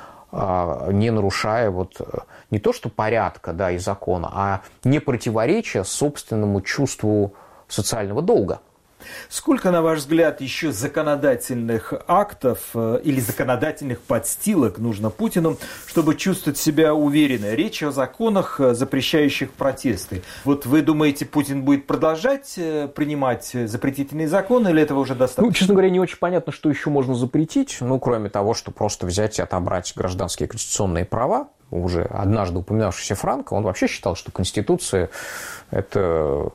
не нарушая вот не то что порядка, да, и закона, а не противоречия собственному чувству социального долга. Сколько, на ваш взгляд, еще законодательных актов или законодательных подстилок нужно Путину, чтобы чувствовать себя уверенно? Речь о законах, запрещающих протесты. Вот вы думаете, Путин будет продолжать принимать запретительные законы, или этого уже достаточно? Ну, честно говоря, не очень понятно, что еще можно запретить, ну, кроме того, что просто взять и отобрать гражданские конституционные права. Уже однажды упоминавшийся Франко, он вообще считал, что Конституция – это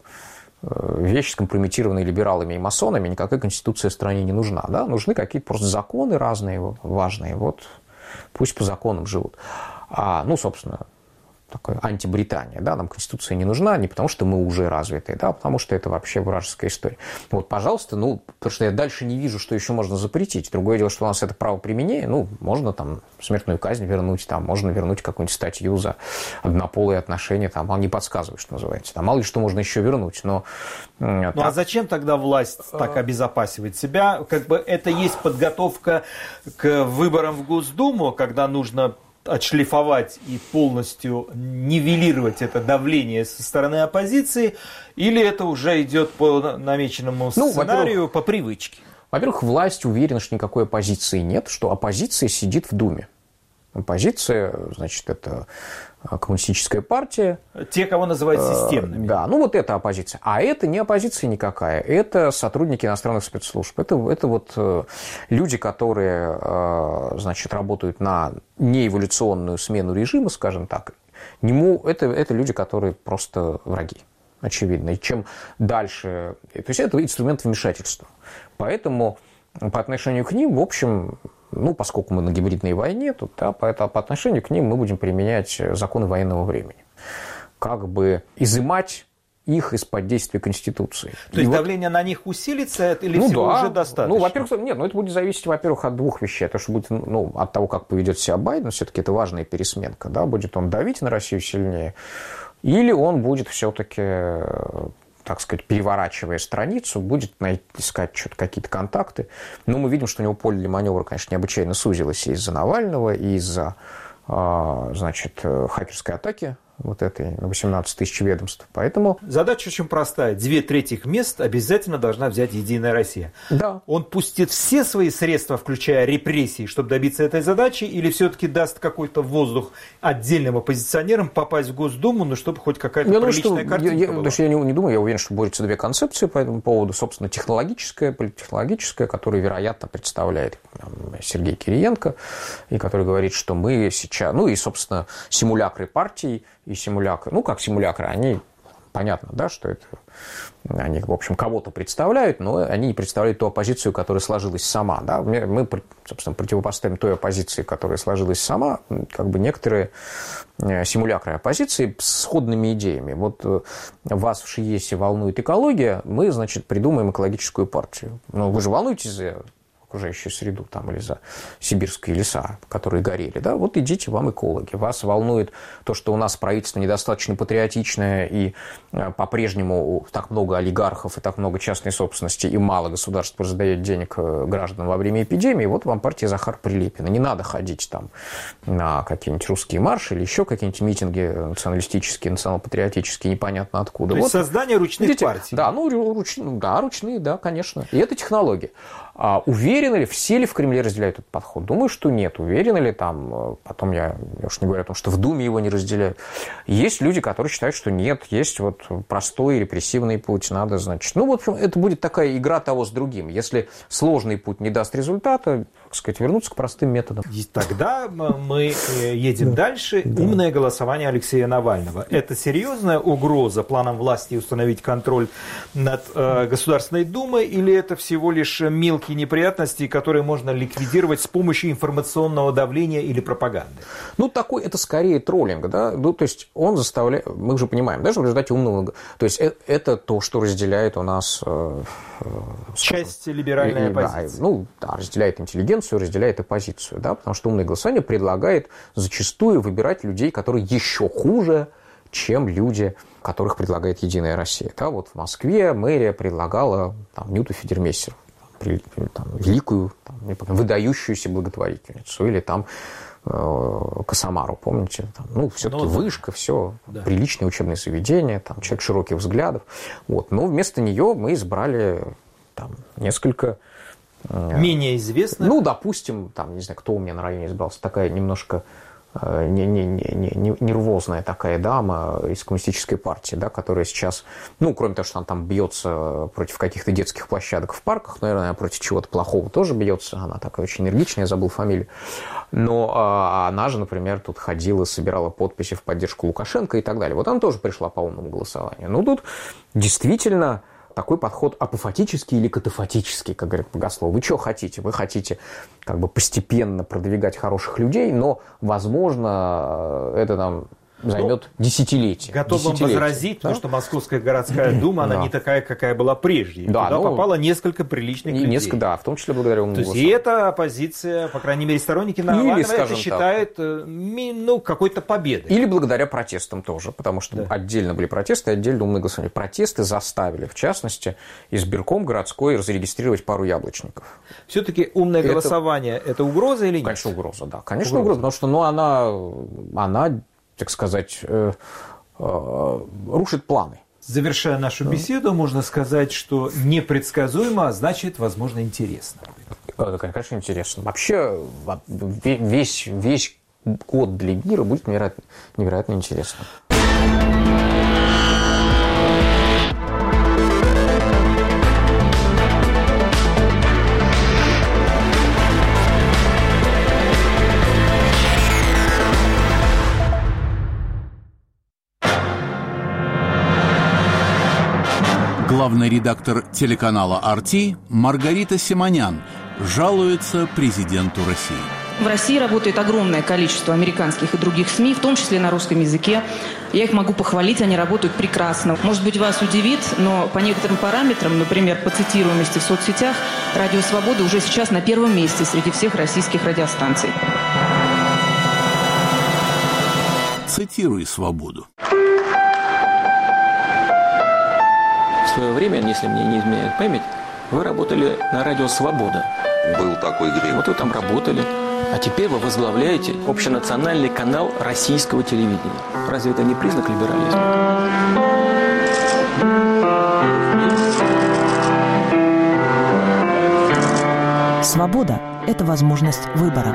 вещь, скомпрометированная либералами и масонами, никакая конституция в стране не нужна. Да? Нужны какие-то просто законы разные, важные. Вот пусть по законам живут. А, ну, собственно, такая антибритания. Да? Нам конституция не нужна не потому, что мы уже развитые, да, а потому что это вообще вражеская история. Вот, пожалуйста, ну, потому что я дальше не вижу, что еще можно запретить. Другое дело, что у нас это право применения, ну, можно там смертную казнь вернуть, там, можно вернуть какую-нибудь статью за однополые отношения, там, мало не подсказывает, что называется. Там, мало ли что можно еще вернуть, но... Ну, так... а зачем тогда власть так обезопасивает себя? Как бы это есть подготовка к выборам в Госдуму, когда нужно отшлифовать и полностью нивелировать это давление со стороны оппозиции, или это уже идет по намеченному ну, сценарию, по привычке? Во-первых, власть уверена, что никакой оппозиции нет, что оппозиция сидит в Думе. Оппозиция, значит, это коммунистическая партия. Те, кого называют системными. Да, ну вот это оппозиция. А это не оппозиция никакая, это сотрудники иностранных спецслужб. Это, это вот люди, которые, значит, работают на неэволюционную смену режима, скажем так. Это, это люди, которые просто враги, очевидно. И чем дальше... То есть это инструмент вмешательства. Поэтому по отношению к ним, в общем... Ну, поскольку мы на гибридной войне, тут, да, по, по отношению к ним мы будем применять законы военного времени. Как бы изымать их из-под действия Конституции. То и есть вот... давление на них усилится или ну, всего да. уже достаточно? Ну, во-первых, нет, ну, это будет зависеть, во-первых, от двух вещей. То, что будет, ну, от того, как поведет себя Байден, все-таки это важная пересменка. Да? Будет он давить на Россию сильнее, или он будет все-таки... так сказать, переворачивая страницу, будет искать что-то, какие-то контакты. Но мы видим, что у него поле для маневра, конечно, необычайно сузилось и из-за Навального, и из-за, значит, хакерской атаки вот этой на восемнадцать тысяч ведомств. Поэтому... Задача очень простая. Две трети мест обязательно должна взять «Единая Россия». Да. Он пустит все свои средства, включая репрессии, чтобы добиться этой задачи, или все-таки даст какой-то воздух отдельным оппозиционерам попасть в Госдуму, ну, чтобы хоть какая-то я приличная думаю, картинка я, была? Потому что я не, не думаю, я уверен, что борются две концепции по этому поводу. Собственно, технологическая, политтехнологическая, которую, вероятно, представляет там, Сергей Кириенко, и который говорит, что мы сейчас... Ну, и, собственно, симулякры партий, и симулякры, ну, как симулякры, они понятно, да, что это они, в общем, кого-то представляют, но они не представляют ту оппозицию, которая сложилась сама. Да? Мы, собственно, противопоставим той оппозиции, которая сложилась сама, как бы некоторые симулякры оппозиции с сходными идеями. Вот вас в ШИЕСе волнует экология, мы, значит, придумаем экологическую партию. Но вы же волнуетесь за окружающую среду там, или за сибирские леса, которые горели. Да? Вот идите, вам экологи. Вас волнует то, что у нас правительство недостаточно патриотичное, и по-прежнему так много олигархов, и так много частной собственности, и мало государства раздает денег гражданам во время эпидемии. Вот вам партия Захара Прилепина. Не надо ходить там на какие-нибудь русские марши или еще какие-нибудь митинги националистические, национал-патриотические, непонятно откуда. То вот. есть создание ручных Видите? партий. Да, ну, руч... да, ручные, да, конечно. И это технология. А уверены ли, все ли в Кремле разделяют этот подход? Думаю, что нет. Уверены ли там, потом я, я уж не говорю о том, что в Думе его не разделяют. Есть люди, которые считают, что нет, есть вот простой репрессивный путь, надо, значит... Ну, вот это будет такая игра того с другим. Если сложный путь не даст результата, так сказать, вернуться к простым методам. И тогда мы едем дальше. Да. Умное голосование Алексея Навального. Это серьезная угроза планам власти установить контроль над э, Государственной Думой, или это всего лишь мелкие неприятности, которые можно ликвидировать с помощью информационного давления или пропаганды? Ну, такой, это скорее троллинг, да, ну, то есть он заставляет, мы же понимаем, даже в результате умного, то есть это, это то, что разделяет у нас... Э, часть либеральной и, оппозиции. Да, ну, да, разделяет интеллигенцию, разделяет оппозицию, да, потому что умное голосование предлагает зачастую выбирать людей, которые еще хуже, чем люди, которых предлагает «Единая Россия». Да, вот в Москве мэрия предлагала там, Нюту Федермессер, там, великую, там, выдающуюся благотворительницу, или там э, Косомару, помните? Там, ну, все-таки ну, вышка, все, да. Приличное учебное заведение, там, человек широких взглядов. Вот. Но вместо нее мы избрали там, несколько... Э, менее известных? Ну, допустим, там, не знаю, кто у меня на районе избрался, такая немножко... Не, не, не, не, нервозная такая дама из коммунистической партии, да, которая сейчас, ну, кроме того, что она там бьется против каких-то детских площадок в парках, наверное, против чего-то плохого тоже бьется, она такая очень энергичная, я забыл фамилию, но а, она же, например, тут ходила, собирала подписи в поддержку Лукашенко и так далее. Вот она тоже пришла по умному голосованию. Ну, тут действительно... такой подход апофатический или катафатический, как говорят богословы. Вы что хотите? Вы хотите как бы постепенно продвигать хороших людей, но, возможно, это там займет ну, десятилетия. Готов вам возразить, да? Потому что Московская городская дума, она да. не такая, какая была прежде. Да, туда ну, попало несколько приличных людей. Несколько, да, в том числе благодаря умному голосованию. И эта оппозиция, по крайней мере, сторонники Навального, это считают ну, какой-то победой. Или благодаря протестам тоже, потому что да. отдельно были протесты, отдельно умное голосование. Протесты заставили, в частности, избирком городской зарегистрировать пару яблочников. Все-таки умное это... голосование – это угроза или нет? Конечно, угроза, да. Конечно, угроза, угроза потому что ну, она... она так сказать, э, э, рушит планы. Завершая нашу беседу, можно сказать, что непредсказуемо, а значит, возможно, интересно. Это, конечно, интересно. Вообще, весь, весь год для мира будет невероятно, невероятно интересно. Главный редактор телеканала эр ти Маргарита Симонян жалуется президенту России. В России работает огромное количество американских и других СМИ, в том числе на русском языке. Я их могу похвалить, они работают прекрасно. Может быть, вас удивит, но по некоторым параметрам, например, по цитируемости в соцсетях, «Радио Свобода» уже сейчас на первом месте среди всех российских радиостанций. Цитируй «Свободу». В свое время, если мне не изменяет память, вы работали на радио «Свобода». Был такой грех. Вот вы там работали. А теперь вы возглавляете общенациональный канал российского телевидения. Разве это не признак либерализма? Свобода – это возможность выбора.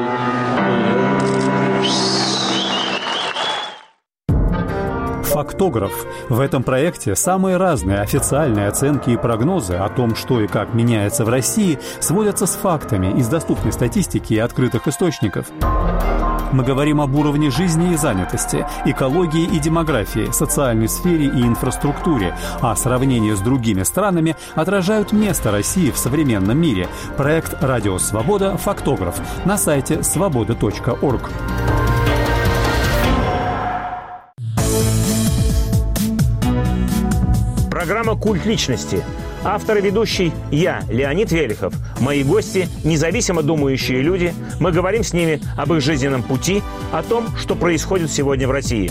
Фактограф. В этом проекте самые разные официальные оценки и прогнозы о том, что и как меняется в России, сводятся с фактами из доступной статистики и открытых источников. Мы говорим об уровне жизни и занятости, экологии и демографии, социальной сфере и инфраструктуре, а сравнение с другими странами отражают место России в современном мире. Проект «Радио Свобода. Фактограф» на сайте свобода точка орг. Программа «Культ личности». Автор и ведущий я, Леонид Велихов. Мои гости – независимо думающие люди. Мы говорим с ними об их жизненном пути, о том, что происходит сегодня в России.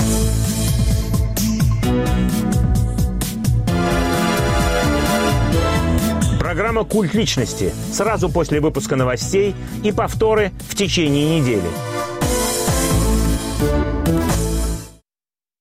Программа «Культ личности» сразу после выпуска новостей и повторы в течение недели.